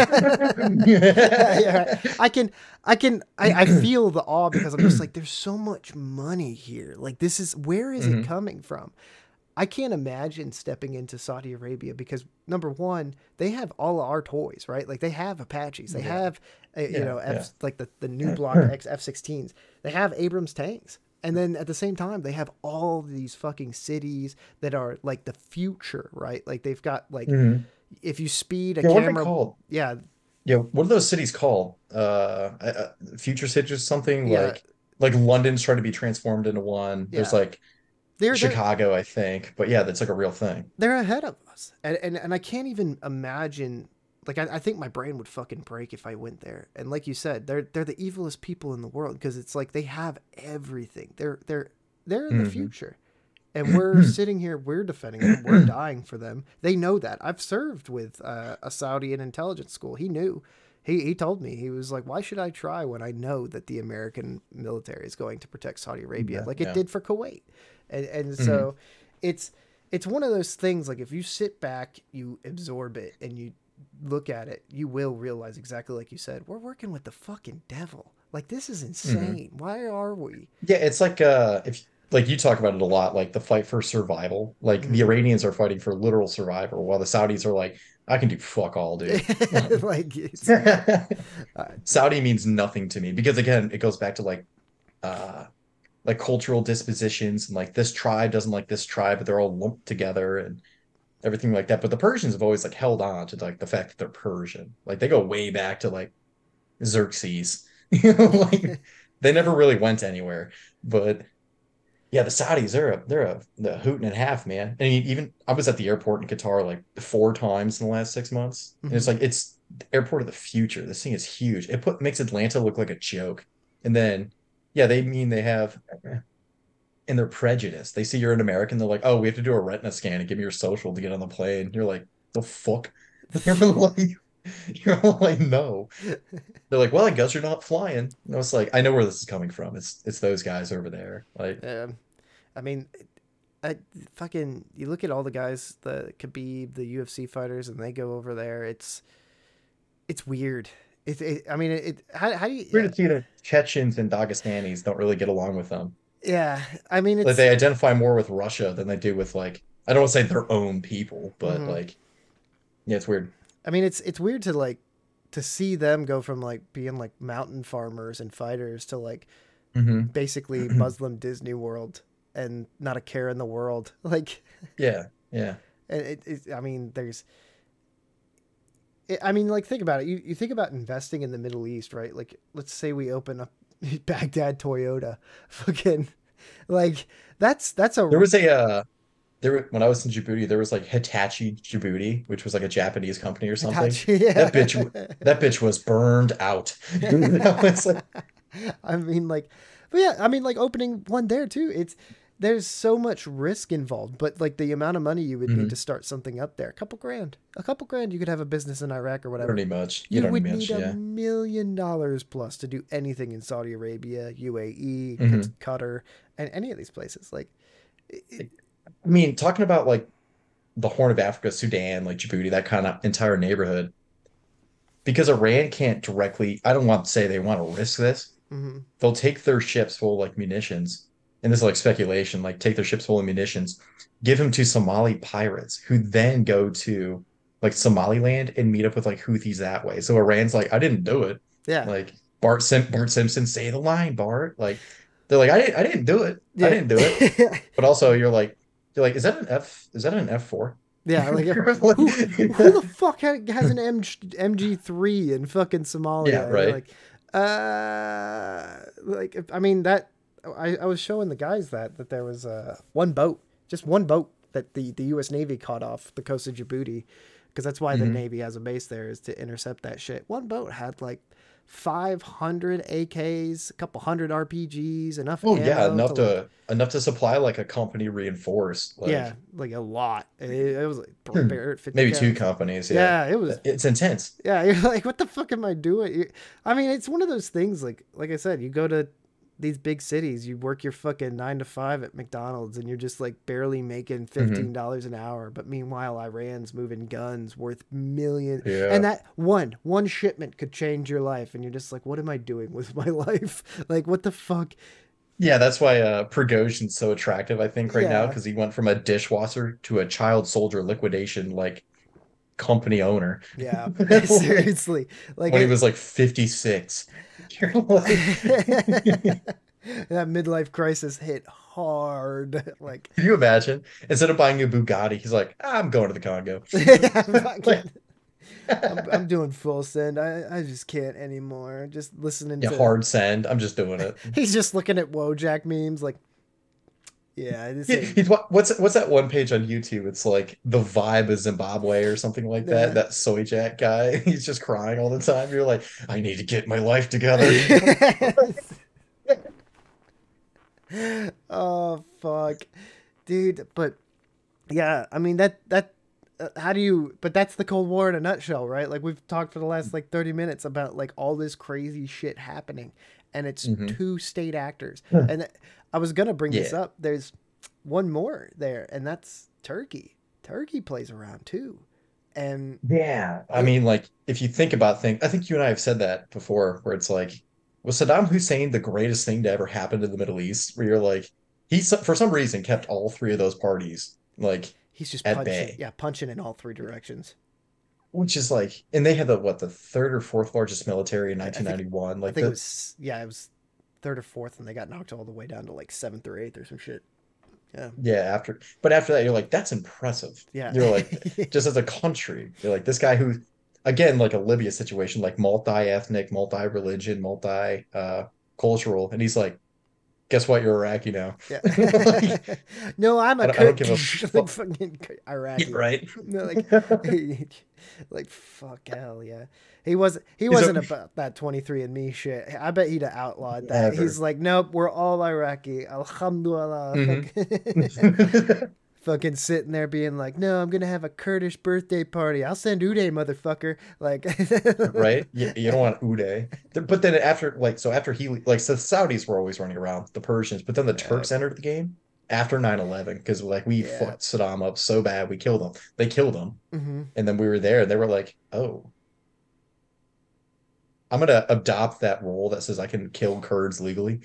yeah, I can, I can, I, I feel the awe because I'm just like, there's so much money here. Like this is, where is it Hmm. coming from? I can't imagine stepping into Saudi Arabia because number one, they have all of our toys, right? Like they have Apaches, they Yeah, have, uh, you yeah, know, yeah. F like the the new block X F sixteens. They have Abrams tanks, and then at the same time, they have all these fucking cities that are like the future, right? Like they've got like Hmm. if you speed a Yeah, what are they camera, called? yeah, Yeah, what are those cities called? Uh, uh future cities or something yeah, like like London's trying to be transformed into one. There's yeah. like They're they're Chicago, I think. But yeah, that's like a real thing. they're ahead of us, and and, and I can't even imagine. Like I, I think my brain would fucking break if I went there. And like you said, they're they're the evilest people in the world because it's like they have everything. They're they're they're in the Hmm. future, and we're sitting here, we're defending them, we're dying for them. They know that. I've served with uh, a Saudi in intelligence school. He knew. He he told me, he was like, why should I try when I know that the American military is going to protect Saudi Arabia Yeah, like it yeah. did for Kuwait, and and Hmm. so it's it's one of those things like if you sit back, you absorb it, and you look at it, you will realize exactly like you said, we're working with the fucking devil. Like this is Hmm. insane. Why are we? Yeah, it's like uh if like you talk about it a lot, like the fight for survival. Like the Mm-hmm. Iranians are fighting for literal survival, while the Saudis are like, I can do fuck all, dude. Um, Like it's uh, Saudi means nothing to me because again, it goes back to like uh like cultural dispositions and like this tribe doesn't like this tribe, but they're all lumped together and everything like that. But the Persians have always like held on to like the fact that they're Persian. Like they go way back to like Xerxes. You know, like they never really went anywhere. But yeah, the Saudis, they're a they're a, the hoot and a half, man. And even I was at the airport in Qatar like four times in the last six months. And it's mhm. like it's the airport of the future. This thing is huge. It put makes Atlanta look like a joke. And then yeah, they mean they have in their prejudice. They see you're an American, they're like, oh, we have to do a retina scan and give me your social to get on the plane. You're like, the fuck? You're like, you're like, no. They're like, well, I guess you're not flying. And I was like, I know where this is coming from. It's it's those guys over there. Like, um, I mean, I fucking you look at all the guys, the Khabib, the U F C fighters, and they go over there. It's it's weird. It, it I mean, it, it how how do you weird yeah, to see that Chechens and Dagestanis don't really get along with them. yeah. I mean, Like it's they identify more with Russia than they do with like I don't want to say their own people, but mhm. like yeah, it's weird. I mean, it's it's weird to like to see them go from like being like mountain farmers and fighters to like Hmm. basically Muslim Disney World and not a care in the world. Like, Yeah, yeah. it, it, I mean, there's, it, I mean, like, think about it. You, you think about investing in the Middle East, right? Like, let's say we open up Baghdad Toyota, fucking, like, that's, that's There a, was a uh there when I was in Djibouti, there was like Hitachi Djibouti, which was like a Japanese company or something. Hitachi, That bitch, yeah. that bitch was burned out. That was like, I mean, like, but yeah, I mean, like opening one there too. It's there's so much risk involved, but like the amount of money you would need to mhm. start something up there, a couple grand, a couple grand, you could have a business in Iraq or You don't whatever. need much. You You don't need would much. need a Yeah. million dollars plus to do anything in Saudi Arabia, U A E, Hmm. Qatar, and any of these places. Like, it, I mean, talking about like the Horn of Africa, Sudan, like Djibouti, that kind of entire neighborhood, because Iran can't directly, I don't want to say they want to risk this. mm-hmm. They'll take their ships full of like munitions, and this is like speculation, like take their ships full of munitions, give them to Somali pirates who then go to like Somaliland and meet up with like Houthis that way. So Iran's like, I didn't do it. Yeah, Like Bart Sim Bart Simpson, say the line, Bart. Like they're like, I didn't I didn't do it. I yeah, didn't do it. But also you're like, you're like, is that an F? Is that an F four? yeah. Like, You're like, who who the fuck has an M G three in fucking yeah, Somalia? And you're right. like, uh, like I mean that I, I was showing the guys that that there was uh one boat, just one boat that the the U S Navy caught off the coast of Djibouti, because that's why the Hmm. Navy has a base there is to intercept that shit. One boat had like five hundred A Ks, a couple hundred R P Gs, enough Oh yeah, ammo to enough like, to enough to supply like a company reinforced, yeah, like like a lot. It, it was like hmm, Barrett fifty maybe two cals. companies. Yeah, Yeah, it was. it's intense. Yeah, you're like, what the fuck am I doing? You- I mean, it's one of those things. Like, like I said, you go to these big cities, you work your fucking nine to five at McDonald's, and you're just like barely making fifteen Hmm. dollars an hour. But meanwhile, Iran's moving guns worth millions, and Yeah, that one one shipment could change your life, and you're just like, what am I doing with my life? Like, what the fuck? yeah. That's why uh, Prigozhin's so attractive, I think, right now Yeah, because he went from a dishwasher to a child soldier liquidation like company owner. yeah, Like, seriously, like when he it. was like fifty-six. You're like, That midlife crisis hit hard. Like, can you imagine? Instead of buying a Bugatti, he's like, I'm going to the Congo. yeah, Like, fucking, I'm I'm doing full send. I I just can't anymore. Just listening yeah, to. hard send. I'm just doing it. He's just looking at Wojak memes. Like, yeah, this He- ain't. He's what, what's what's that one page on YouTube? It's like the vibe of Zimbabwe or something like that. Uh, That soy jack guy. He's just crying all the time. You're like, I need to get my life together. oh fuck, dude. But yeah, I mean that that. Uh, how do you? But that's the Cold War in a nutshell, right? Like we've talked for the last like thirty minutes about like all this crazy shit happening, and it's Hmm. two state actors. And th- I was gonna bring this Yeah. up. There's one more there, and that's Turkey. Turkey plays around too, and Yeah. I it mean, like, if you think about things, I think you and I have said that before, where it's like, was Saddam Hussein the greatest thing to ever happen to the Middle East? Where you're like, he, for some reason, kept all three of those parties, like, he's just at punching, bay. yeah, punching in all three directions. Which is like, and they had the what, the third or fourth largest military in I, I think, nineteen ninety-one. I Like think it the was, yeah, it was third or fourth, and they got knocked all the way down to like seventh or eighth or some shit. Yeah, yeah, after but after that, you're like, that's impressive. yeah, You're like, just as a country, you're like this guy who, again, like a Libya situation, like multi-ethnic, multi-religion, multi uh cultural, and he's like, guess what? You're Iraqi now. yeah. Like, No, I'm I a don't, I don't Kurd, give a like fuck. fucking Yeah, Iraqi. right. No, like, like fuck hell yeah. He was he He's a, wasn't about that twenty-three and me shit. I bet he'd have outlawed that. He's ever. like, nope, we're all Iraqi. Alhamdulillah. Hmm. Fucking, fucking sitting there being like, no, I'm gonna have a Kurdish birthday party. I'll send Uday, motherfucker. Like, Right? You, you don't want Uday. But then after, like, so after he, like, so the Saudis were always running around, the Persians, but then the yeah, Turks entered the game after nine eleven because, like, we yeah. fucked Saddam up so bad, we killed him. They killed him. Hmm. And then we were there, and they were like, oh, I'm gonna adopt that role that says I can kill Kurds legally.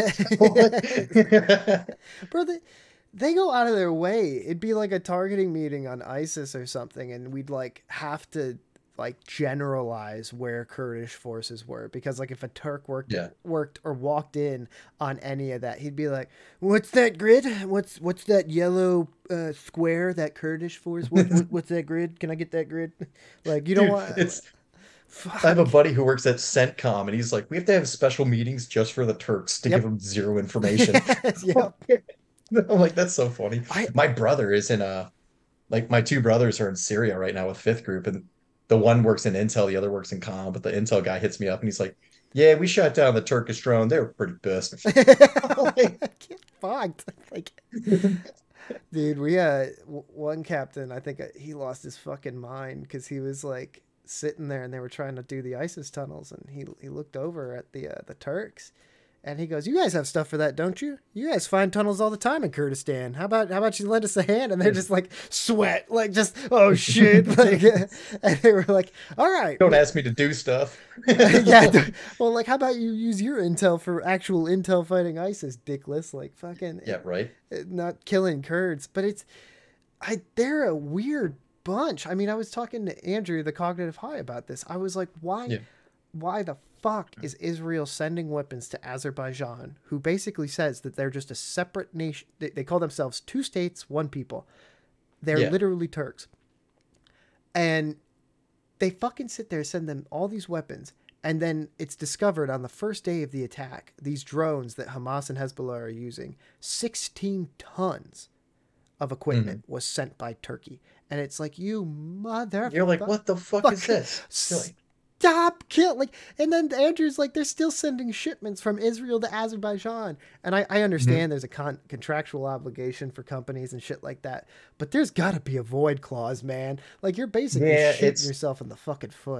Bro, they, they go out of their way. It'd be like a targeting meeting on ISIS or something, and we'd like have to like generalize where Kurdish forces were because like if a Turk worked Yeah. worked or walked in on any of that, he'd be like, "What's that grid? What's what's that yellow uh, square? That Kurdish force? What, what what's that grid? Can I get that grid?" Like you don't Dude, want. it's I have a Fuck. buddy who works at CENTCOM, and he's like, we have to have special meetings just for the Turks to give Yep. them zero information. Yep. I'm like, that's so funny. I. My brother is in a like my two brothers are in Syria right now with fifth group, and the one works in Intel, the other works in comm, but the Intel guy hits me up and he's like, yeah, we shot down the Turkish drone. They were pretty pissed. Like, Get fucked. Like, dude, we had w- one captain. I think uh, he lost his fucking mind because he was like sitting there and they were trying to do the ISIS tunnels, and he he looked over at the uh, the Turks, and he goes, "You guys have stuff for that, don't you? You guys find tunnels all the time in Kurdistan. How about how about you lend us a hand?" And they're just like sweat, like just oh shit, like, and they were like, "All right, don't ask me to do stuff. yeah, well, like, how about you use your intel for actual intel fighting ISIS, dickless? Like, fucking, Yeah, right. not killing Kurds, but it's, I, they're a weird bunch. I mean, I was talking to Andrew, the cognitive high, about this. I was like, why, Yeah. why the fuck is Israel sending weapons to Azerbaijan, who basically says that they're just a separate nation? They, they call themselves two states, one people. They're Yeah. literally Turks. And they fucking sit there, send them all these weapons, and then it's discovered on the first day of the attack, these drones that Hamas and Hezbollah are using, sixteen tons of equipment Mhm. was sent by Turkey. And it's like, you motherfucker. You're like, what the fuck is this? Silly. stop kill like, and then Andrew's like, they're still sending shipments from Israel to Azerbaijan, and I, I understand mm-hmm. there's a con- contractual obligation for companies and shit like that, but there's got to be a void clause, man. Like, you're basically yeah, shooting it's... yourself in the fucking foot.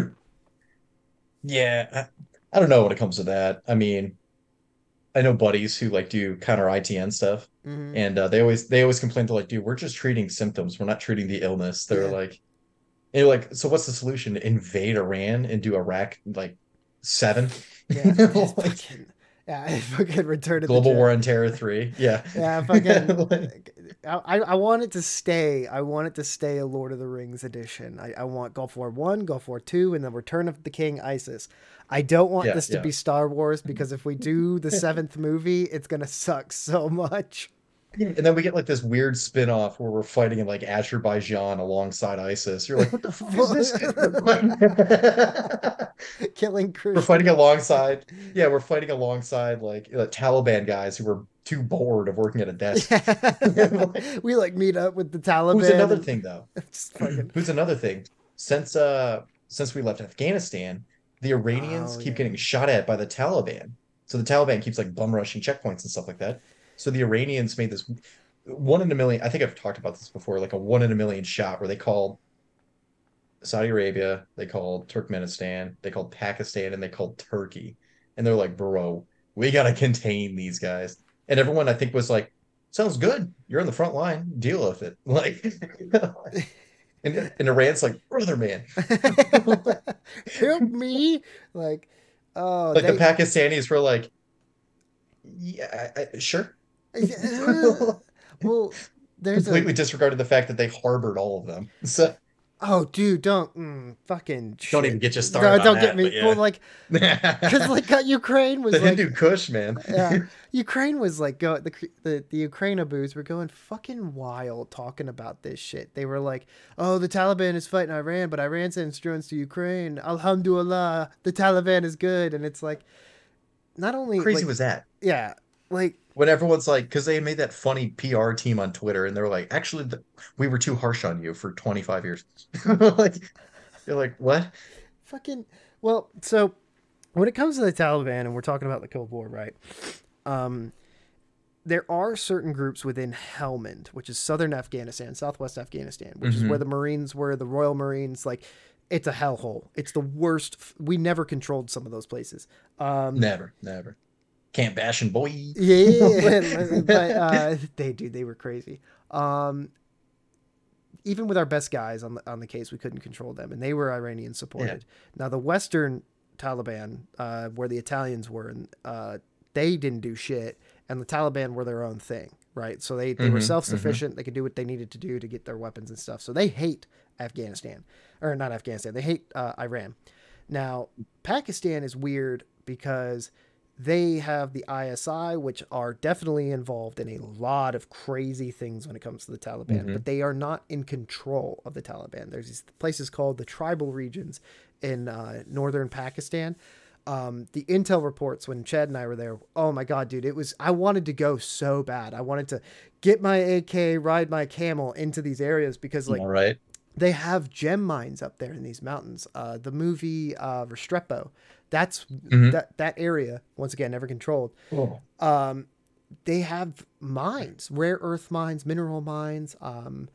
Yeah, I, I don't know when it comes to that. I mean, I know buddies who like do counter I T N stuff, mm-hmm. and uh, they always they always complain to like, dude, we're just treating symptoms. We're not treating the illness. They're yeah. like, and you're like, so what's the solution? Invade Iran and do Iraq like seven? Yeah, like, fucking, yeah, fucking Return of Global the War on Terror three. Yeah, yeah, fucking. like, I I want it to stay. I want it to stay a Lord of the Rings edition. I, I want Gulf War One, Gulf War Two, and then Return of the King, ISIS. I don't want yeah, this to yeah. be Star Wars, because if we do the seventh movie, it's gonna suck so much. And then we get like this weird spin-off where we're fighting in like Azerbaijan alongside ISIS. You're like, what the fuck is this? Killing Christians. We're fighting alongside, yeah, we're fighting alongside like uh, Taliban guys who were too bored of working at a desk. Yeah. We like meet up with the Taliban. Who's another thing though? Fucking... Who's another thing? Since uh since we left Afghanistan, the Iranians oh, keep yeah. getting shot at by the Taliban. So the Taliban keeps like bum rushing checkpoints and stuff like that. So the Iranians made this one in a million. I think I've talked about this before, like a one in a million shot where they called Saudi Arabia, they called Turkmenistan, they called Pakistan, and they called Turkey. And they're like, bro, we got to contain these guys. And everyone, I think, was like, sounds good. You're on the front line. Deal with it. Like, and, and Iran's like, brother, man. Help me. Like, oh. Like they... the Pakistanis were like, yeah, I, I, sure. Well, there's completely a... disregarded the fact that they harbored all of them. So, oh, dude, don't mm, fucking don't shit. even get you started. No, don't on get that, me. Yeah. Well, like, because like uh, Ukraine was the like Hindu Kush, man. Yeah, Ukraine was like go the the the Ukraine boos were going fucking wild talking about this shit. They were like, oh, the Taliban is fighting Iran, but Iran sends drones to Ukraine. Alhamdulillah, the Taliban is good, and it's like, not only crazy like, was that. Yeah. Like when everyone's like, because they made that funny P R team on Twitter, and they're like, actually, the, we were too harsh on you for twenty-five years. Like, you're like, what? Fucking well. So when it comes to the Taliban, and we're talking about the Cold War, right? Um, there are certain groups within Helmand, which is southern Afghanistan, southwest Afghanistan, which mm-hmm. is where the Marines were, the Royal Marines. Like, it's a hellhole. It's the worst. We never controlled some of those places. Um, never, never. Camp Bastion, boy. Yeah, but uh, they do. They were crazy. Um, even with our best guys on the on the case, we couldn't control them, and they were Iranian supported. Yeah. Now the Western Taliban, uh, where the Italians were, and uh, they didn't do shit, and the Taliban were their own thing, right? So they, they mm-hmm, were self-sufficient. Mm-hmm. They could do what they needed to do to get their weapons and stuff. So they hate Afghanistan, or not Afghanistan. They hate uh, Iran. Now Pakistan is weird because they have the I S I, which are definitely involved in a lot of crazy things when it comes to the Taliban, mm-hmm. but they are not in control of the Taliban. There's these places called the tribal regions in uh, northern Pakistan. Um, the intel reports when Chad and I were there, oh my God, dude, it was, I wanted to go so bad. I wanted to get my A K, ride my camel into these areas because like, all right. They have gem mines up there in these mountains. Uh, the movie uh, Restrepo, that's mm-hmm. that that area, once again, never controlled. Oh. Um, they have mines, rare earth mines, mineral mines, um,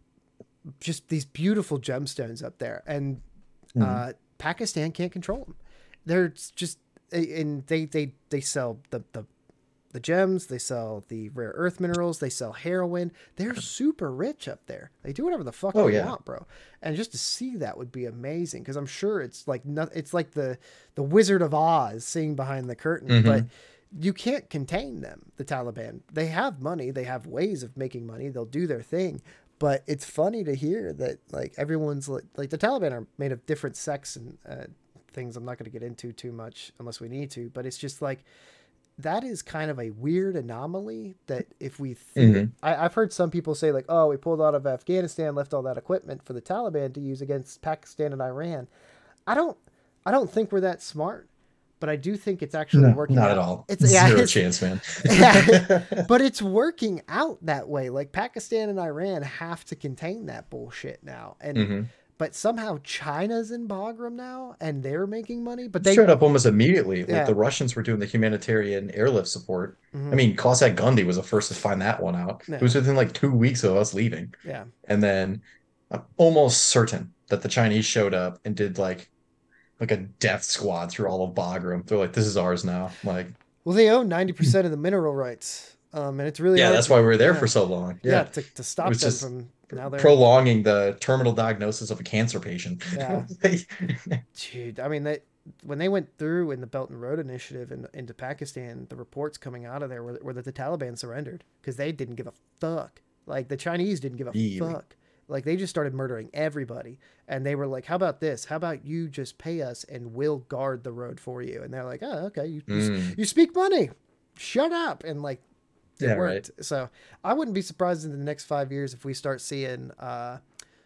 just these beautiful gemstones up there. And mm-hmm. uh, Pakistan can't control them. They're just, and they they they sell the the the gems, they sell the rare earth minerals, they sell heroin. They're super rich up there. They do whatever the fuck oh, they yeah. want, bro. And just to see that would be amazing, because I'm sure it's like not, it's like the the Wizard of Oz seeing behind the curtain, mm-hmm. but you can't contain them, the Taliban. They have money, they have ways of making money, they'll do their thing. But it's funny to hear that like everyone's like, like the Taliban are made of different sects and uh, things I'm not going to get into too much unless we need to, but it's just like, that is kind of a weird anomaly that if we, th- mm-hmm. I, I've heard some people say like, oh, we pulled out of Afghanistan, left all that equipment for the Taliban to use against Pakistan and Iran. I don't, I don't think we're that smart, but I do think it's actually no, working not out. at all. It's Zero yeah, it's, chance, man. Yeah, but it's working out that way. Like Pakistan and Iran have to contain that bullshit now. And mm-hmm. but somehow China's in Bagram now and they're making money. But they, Straight up almost immediately. Like yeah, the Russians were doing the humanitarian airlift support. I hmm mean, Cossack Gundy was the first to find that one out. It yeah, was within like two weeks of us leaving. yeah. And then I'm almost certain that the Chinese showed up and did like like a death squad through all of Bagram. They're like, this is ours now. Like, Well, they own ninety percent of the mineral rights, um, and it's really yeah, hard that's to, why we were there yeah, for so long. yeah, Yeah. to to It stop was them just from now they're prolonging the terminal diagnosis of a cancer patient. yeah. Dude, I mean, they when they went through in the Belt and Road Initiative in, into Pakistan, the reports coming out of there were, were that the Taliban surrendered because they didn't give a fuck. Like the Chinese didn't give a Really? fuck. Like they just started murdering everybody, and they were like, "How about this? How about you just pay us and we'll guard the road for you?" And they're like, "Oh, okay. You you, Mm. you speak money. Shut up." And like it Yeah, right. worked. So I wouldn't be surprised in the next five years if we start seeing uh,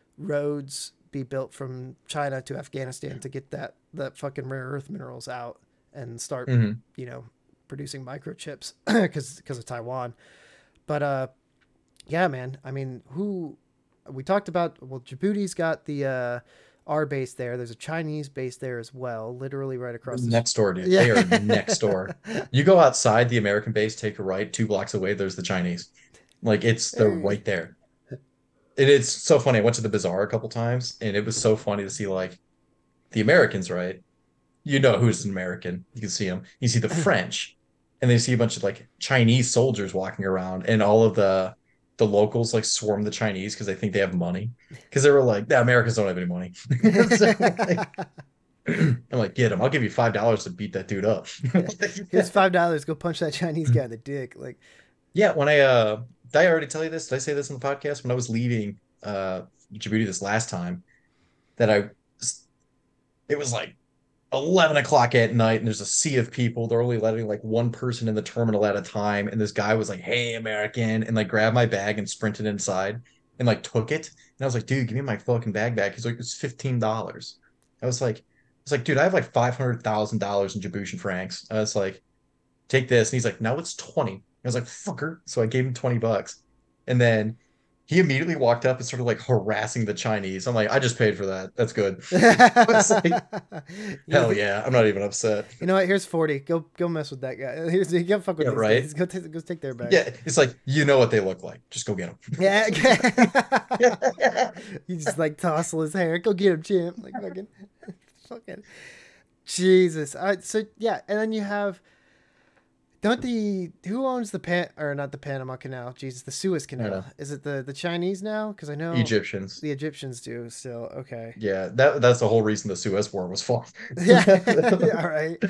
roads be built from China to Afghanistan to get that that fucking rare earth minerals out and start, Hmm. you know, producing microchips because because of Taiwan. But uh, yeah, man. I mean, who we talked about? Well, Djibouti's got the uh, our base there. There's a Chinese base there as well, literally right across the. Next door, dude. They are next door. Yeah. You go outside the American base, take a right, two blocks away, there's the Chinese. Like it's they're Hey. right there. And it's so funny. I went to the bazaar a couple times, and it was so funny to see like the Americans, right? You know who's an American. You can see them. You see the French, and they see a bunch of like Chinese soldiers walking around, and all of the the locals like swarm the Chinese because they think they have money. Because they were like, the Americans don't have any money. So, like, I'm like, get him. I'll give you five dollars to beat that dude up. Here's five dollars. Go punch that Chinese guy in the dick. Like, Yeah, when I uh did I already tell you this? Did I say this in the podcast? When I was leaving uh Djibouti this last time, that I it was like eleven o'clock at night and there's a sea of people. They're only letting like one person in the terminal at a time. And this guy was like, "Hey, American," and like grabbed my bag and sprinted inside and like took it. And I was like, "Dude, give me my fucking bag back." He's like, "It's fifteen dollars" I was like, I was like, "Dude, I have like five hundred thousand dollars in Djiboutian francs." I was like, "Take this." And he's like, "No, it's twenty." I was like, "Fucker." So I gave him twenty bucks. And then he immediately walked up and started like harassing the Chinese. I'm like, "I just paid for that. That's good." I was like, hell you, yeah. I'm not even upset. you know what? Here's forty. Go go mess with that guy. Here's you go fuck with Yeah, these right. guys. Go take go take their bags. Yeah, it's like you know what they look like. Just go get Yeah. them. You just like tousle his hair. Go get him, champ. Like fucking, fucking Jesus. I so yeah, and then you have. Don't the who owns the pan or not the Panama Canal? Jesus, the Suez I know. Canal. Is it the the Chinese now? Because I know Egyptians. the Egyptians do still. Okay. Yeah, that that's the whole reason the Suez War was fought. Yeah. All right.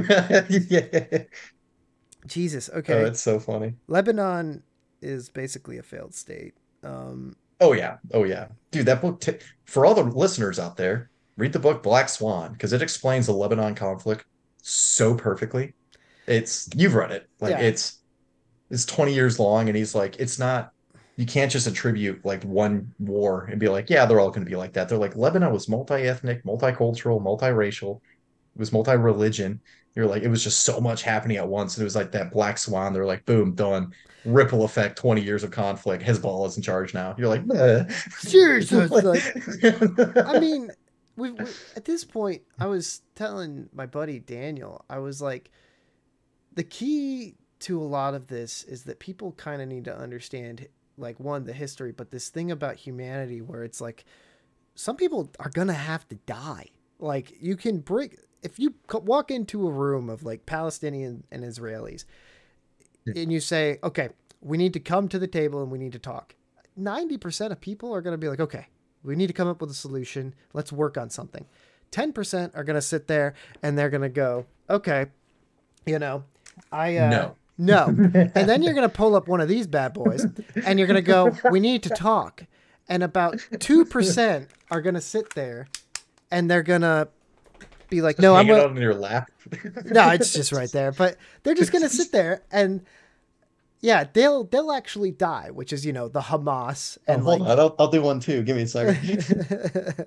Yeah. Jesus. Oh, Okay. it's so funny. Lebanon is basically a failed state. Um. Oh yeah. Oh yeah. Dude, that book t for all the listeners out there, read the book Black Swan because it explains the Lebanon conflict so perfectly. It's you've read it. Like Yeah. it's it's twenty years long and he's like it's not you can't just attribute like one war and be like, yeah, they're all going to be like that. They're like Lebanon was multi-ethnic, multicultural, multiracial. It was multi-religion. You're like it was just so much happening at once. And it was like that black swan. They're like, boom, done. Ripple effect, twenty years of conflict. Hezbollah is in charge now. You're like, "Meh." Jesus. Like. I mean, we, we at this point, I was telling my buddy Daniel, I was like, the key to a lot of this is that people kind of need to understand, like, one, the history, but this thing about humanity where it's like, some people are gonna have to die. Like, you can break if you walk into a room of like Palestinian and Israelis, and you say, okay, we need to come to the table and we need to talk. ninety percent of people are going to be like, okay, we need to come up with a solution. Let's work on something. ten percent are going to sit there and they're going to go, okay, you know, I, uh, No. no. And then you're going to pull up one of these bad boys and you're going to go, we need to talk. And about two percent are going to sit there and they're going to be like, no, I'm hanging gonna, out in your lap. no, it's just right there. But they're just gonna sit there and yeah, they'll they'll actually die, which is you know the Hamas Oh, and hold like on, I'll, I'll do one too. Give me a second.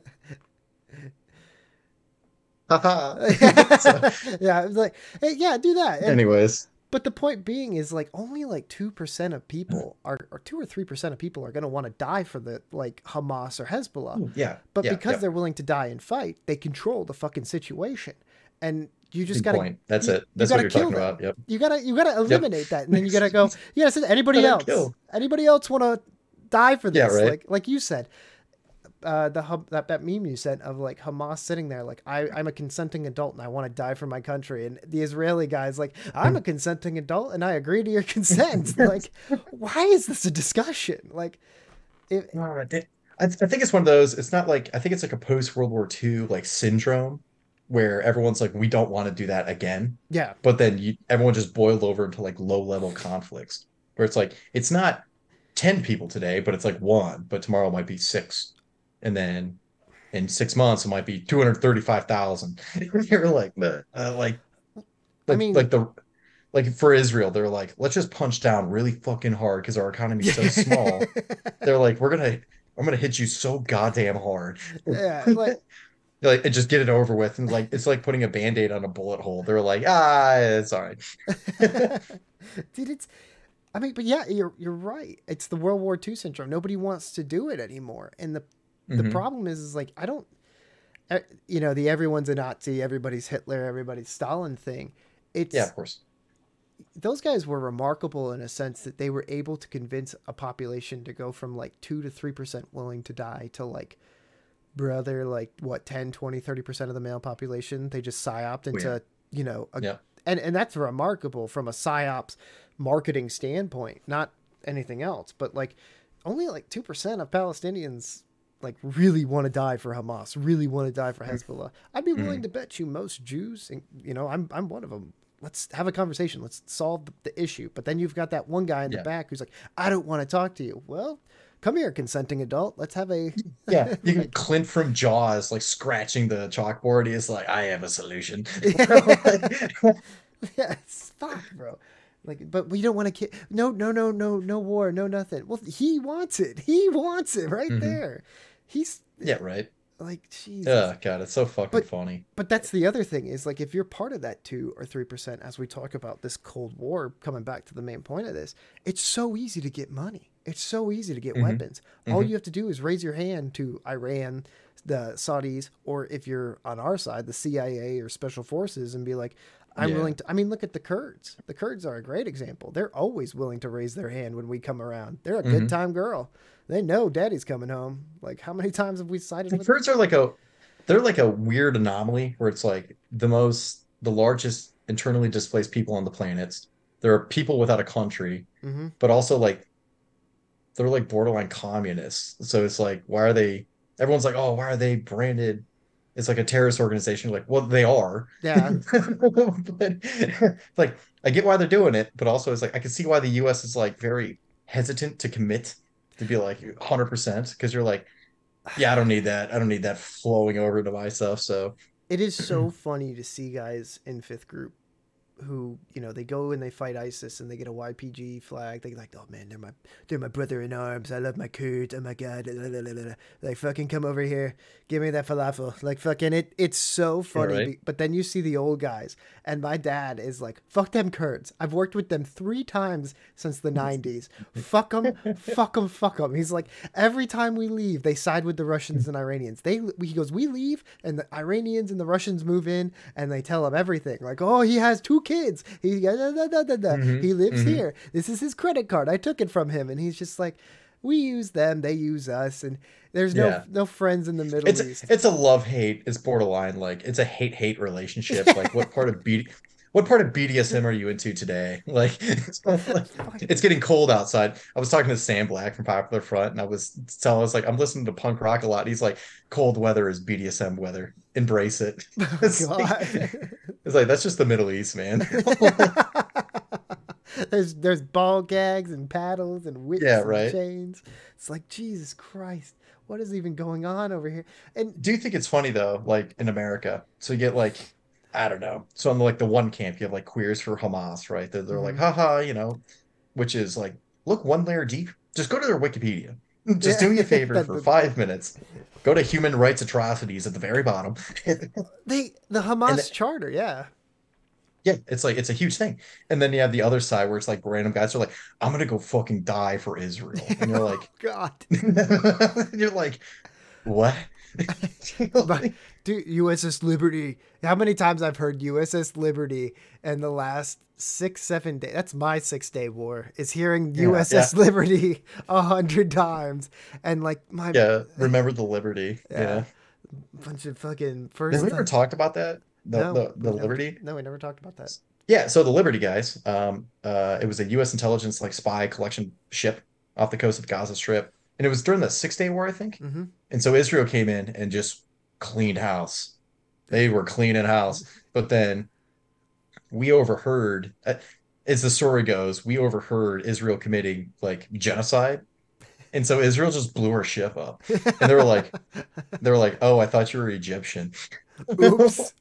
Haha. So, yeah, it's like hey, yeah, do that. And anyways, But the point being is like only like two percent of people are, or two or three percent of people are going to want to die for the like Hamas or Hezbollah. Yeah, But yeah, because yeah. they're willing to die and fight, they control the fucking situation. And you just Good gotta point. That's you, it. you That's what gotta you're kill talking them. about. Yep. You gotta you gotta Yep. eliminate that, and then you gotta go. You gotta say anybody Gotta else. kill. Anybody else want to die for Yeah, this? right. Like like you said, uh, the hum- that that meme you sent of like Hamas sitting there like I I'm a consenting adult and I want to die for my country, and the Israeli guy's like I'm a consenting adult and I agree to your consent. Like, why is this a discussion? Like, if All right. It- I, I think it's one of those. It's not like I think it's like a post World War two like syndrome where everyone's like, we don't want to do that again. yeah But then you, everyone just boiled over into like low level conflicts where it's like it's not ten people today, but it's like one, but tomorrow it might be six, and then in six months it might be two hundred thirty-five thousand. You're like, uh, like, I like, mean. like the like for Israel, they're like, let's just punch down really fucking hard because our economy's so small. They're like, we're gonna, I'm gonna hit you so goddamn hard. Yeah, like Like, and just get it over with. And like, it's like putting a band-aid on a bullet hole. They're like, ah, it's all right. dude, it's I mean, but yeah, you're you're right. It's the World War Two syndrome. Nobody wants to do it anymore. And the the Hmm. problem is is like I don't eh, you know, the everyone's a Nazi, everybody's Hitler, everybody's Stalin thing. Yeah, It's of course. those guys were remarkable in a sense that they were able to convince a population to go from like two to three percent willing to die to like brother like what ten, twenty, thirty percent of the male population they just psyoped Oh, yeah. into, you know, a, Yeah. and and that's remarkable from a psyops marketing standpoint, not anything else. But like only like two percent of Palestinians like really want to die for Hamas, really want to die for Hezbollah. I'd be willing Hmm. to bet you most Jews, and you know, I'm I'm one of them. Let's have a conversation. Let's solve the, the issue. But then you've got that one guy in the Yeah. back who's like, I don't want to talk to you. Well, come here, consenting adult. Let's have a Yeah. You can like, Clint from Jaws, like scratching the chalkboard. He's like, I have a solution. yeah, stop, bro. Like, but we don't want to kill. No, no, no, no, no war, no nothing. Well, he wants it. He wants it right Hmm. there. He's Yeah, right. like, Jesus. Oh God, it's so fucking But funny. but that's the other thing is like if you're part of that two or three percent, as we talk about this Cold War, coming back to the main point of this, it's so easy to get money. It's so easy to get Hmm. weapons. All Hmm. you have to do is raise your hand to Iran, the Saudis, or if you're on our side, the C I A or special forces, and be like, I'm Yeah. willing to. I mean, look at the Kurds. The Kurds are a great example. They're always willing to raise their hand when we come around. They're a good Hmm. time girl. They know daddy's coming home. Like, how many times have we sided The with Kurds are like a they're like a weird anomaly where it's like the most the largest internally displaced people on the planet. There are people without a country, Mm-hmm. but also like they're like borderline communists. So it's like, why are they? Everyone's like, oh, why are they branded? It's like a terrorist organization. Like, well, they are. Yeah. But like, I get why they're doing it, but also it's like I can see why the U S is like very hesitant to commit to be like one hundred percent because you're like, yeah, I don't need that. I don't need that flowing over to my stuff. So, It is so funny to see guys in fifth group who, you know, they go and they fight ISIS and they get a Y P G flag. They're like, oh man, they're my they're my brother in arms. I love my Kurds. Oh my god. Like fucking come over here. Give me that falafel. Like fucking it it's so funny. right. be- But then you see the old guys and my dad is like, fuck them Kurds. I've worked with them three times since the nineties. Fuck them, fuck them, fuck them. He's like, every time we leave, they side with the Russians and Iranians. They he goes, we leave and the Iranians and the Russians move in and they tell him everything. Like, oh, he has two kids. He da, da, da, da, da. Hmm. He lives Hmm. here. This is his credit card. I took it from him, and he's just like, we use them, they use us, and there's no Yeah. no friends in the Middle It's East. it's a love hate. It's borderline like it's a hate hate relationship. Like what part of B what part of B D S M are you into today? Like it's, like, it's getting cold outside. I was talking to Sam Black from Popular Front, and I was telling us like I'm listening to punk rock a lot. And he's like, cold weather is B D S M weather. Embrace it. Oh, It's like, God. it's like that's just the Middle East, man. there's there's ball gags and paddles and whips Yeah, and right. chains. It's like Jesus Christ, what is even going on over here? And Do you think it's funny though, like in America? So you get like, I don't know. So on like the one camp, you have like queers for Hamas, right? They're, they're like, mhm. haha, you know, which is like, look one layer deep. Just go to their Wikipedia. Just Yeah, do me a favor that, for that- five minutes. Go to human rights atrocities at the very bottom. they the And Hamas th- charter, yeah. Yeah, it's like it's a huge thing. And then you have the other side where it's like random guys are like, I'm gonna go fucking die for Israel. And you're Oh like, God. you're like, what? But dude, U S S Liberty. How many times I've heard U S S Liberty in the last six, seven days? That's my six day war. Is hearing Yeah, yeah, U S S Liberty a hundred times, and like my yeah. Remember the Liberty, you yeah, know? bunch of fucking Have first we ever time. talked about that? The No, the the we've never. Liberty? No, we never talked about that. Yeah, so the Liberty guys, um, uh, it was a U S intelligence like spy collection ship off the coast of the Gaza Strip, and it was during the Six Day War, I think. Mm-hmm. And so Israel came in and just cleaned house. They were cleaning house, but then we overheard, uh, as the story goes, we overheard Israel committing like genocide, and so Israel just blew our ship up, and they were like, they were like, "Oh, I thought you were Egyptian." Oops.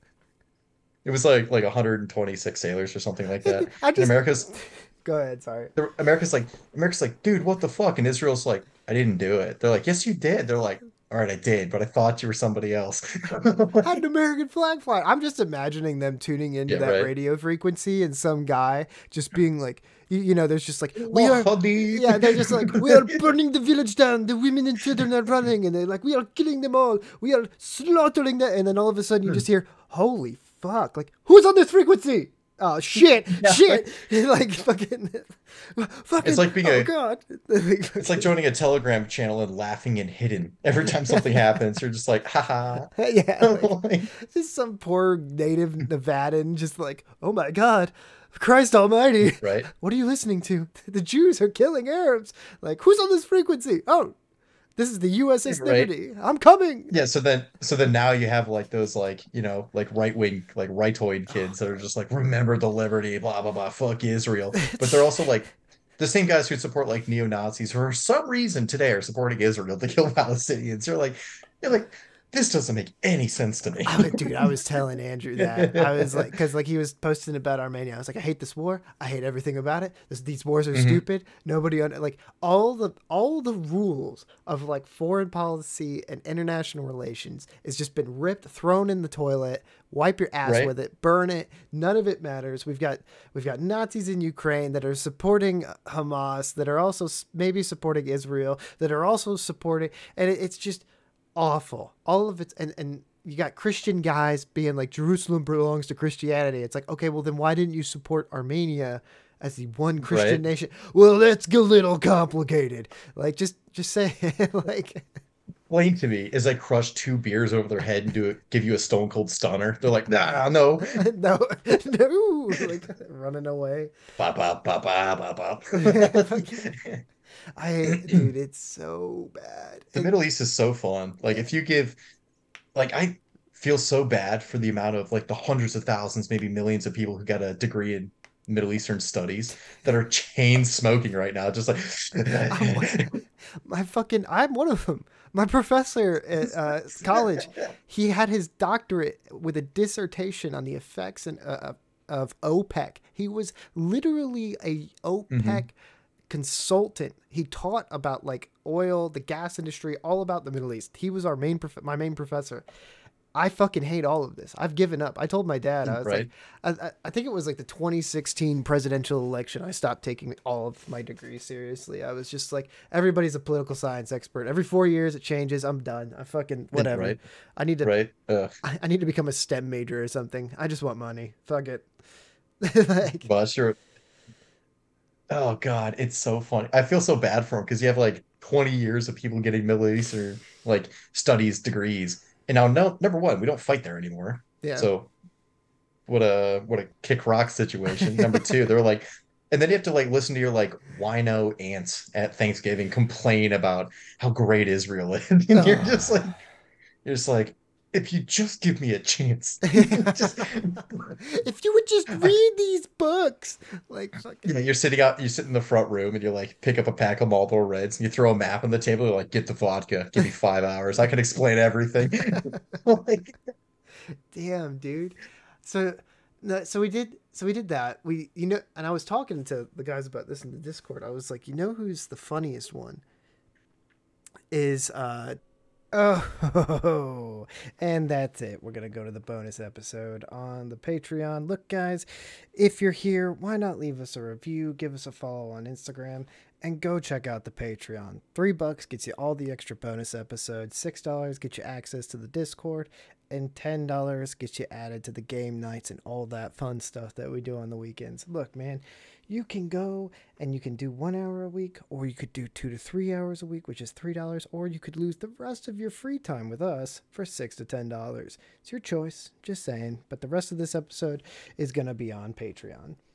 It was like like one hundred twenty-six sailors or something like that. I And just America's go ahead. Sorry. the America's like America's like, dude, what the fuck? And Israel's like, I didn't do it. They're like, yes, you did. They're like, all right, I did, but I thought you were somebody else. Had an American flag fly. I'm just imagining them tuning into Yeah, that right. radio frequency and some guy just being like, you, you know, there's just like, we are, Wahadi. yeah, they're just like, we are burning the village down. The women and children are running. And they're like, we are killing them all. We are slaughtering them. And then all of a sudden you just hear, holy fuck. Like, who's on this frequency? Oh, shit. Yeah, right. Shit. like, fucking, fucking, It's like being oh, a God. it's like joining a Telegram channel and laughing and hidden every time something happens. You're just like, haha. yeah, like, Like, just some poor native Nevadan, just like, oh my God, Christ Almighty, right? what are you listening to? The Jews are killing Arabs. Like, who's on this frequency? Oh, this is the U S S Right. Liberty. I'm coming. Yeah, so then so then now you have like those like, you know, like right wing, like rightoid Oh, kids that are just like, remember the liberty, blah blah blah, fuck Israel. But they're it's also like the same guys who support like neo-Nazis who for some reason today are supporting Israel to kill Palestinians. You're like, you're like, this doesn't make any sense to me. I, dude, I was telling Andrew that. I was like, because like he was posting about Armenia. I was like, I hate this war. I hate everything about it. This, these wars are hmm stupid. Nobody on like all the all the rules of like foreign policy and international relations has just been ripped, thrown in the toilet. Wipe your ass Right? with it, burn it. None of it matters. We've got we've got Nazis in Ukraine that are supporting Hamas, that are also maybe supporting Israel, that are also supporting, and it, it's just awful. All of it's and and you got Christian guys being like Jerusalem belongs to Christianity. It's like, okay, well then why didn't you support Armenia as the one Christian Right? nation? Well, that's a little complicated. Like just just say like Explain to me as I crush two beers over their head and do it, give you a stone cold stunner. They're like, nah, no. no no like running away. Ba, ba, ba, ba, ba, ba. I dude, it's so bad. The And Middle East is so fun. Like if you give like I feel so bad for the amount of like the hundreds of thousands, maybe millions of people who got a degree in Middle Eastern studies that are chain smoking right now, just like I'm my fucking I'm one of them. My professor at uh, college, he had his doctorate with a dissertation on the effects and uh, of OPEC. He was literally a OPEC hmm consultant. He taught about like oil, the gas industry, all about the Middle East. He was our main prof- my main professor. I fucking hate all of this. I've given up. I told my dad, I was like, right. I, I I think it was like the twenty sixteen presidential election. I stopped taking all of my degrees seriously. I was just like, everybody's a political science expert. Every four years it changes. I'm done. I fucking, whatever. Right. I need to, Right. Uh, I, I need to become a STEM major or something. I just want money. Fuck it. like, but sure. Oh God, it's so funny. I feel so bad for him because you have like twenty years of people getting Middle Eastern like studies degrees. And now no number one, we don't fight there anymore. yeah. So what a what a kick rock situation. Number two, they're like, and then you have to like listen to your like wino aunts at Thanksgiving complain about how great Israel is. And you're just Oh. like you're just like, if you just give me a chance. Just if you would just read these books, like yeah, fucking you're sitting out, you sit in the front room and you like pick up a pack of Marlboro Reds and you throw a map on the table. You're like, get the vodka, give me five hours. I can explain everything. Like, damn, dude. So, no, so we did, so we did that. We, you know, and I was talking to the guys about this in the Discord. I was like, you know, who's the funniest one is uh, Oh, and that's it. We're going to go to the bonus episode on the Patreon. Look, guys, if you're here, why not leave us a review, give us a follow on Instagram, and go check out the Patreon. Three bucks gets you all the extra bonus episodes, six dollars gets you access to the Discord, and ten dollars gets you added to the game nights and all that fun stuff that we do on the weekends. Look, man, you can go and you can do one hour a week, or you could do two to three hours a week, which is three dollars, or you could lose the rest of your free time with us for six to ten dollars. It's your choice, just saying. But the rest of this episode is gonna be on Patreon.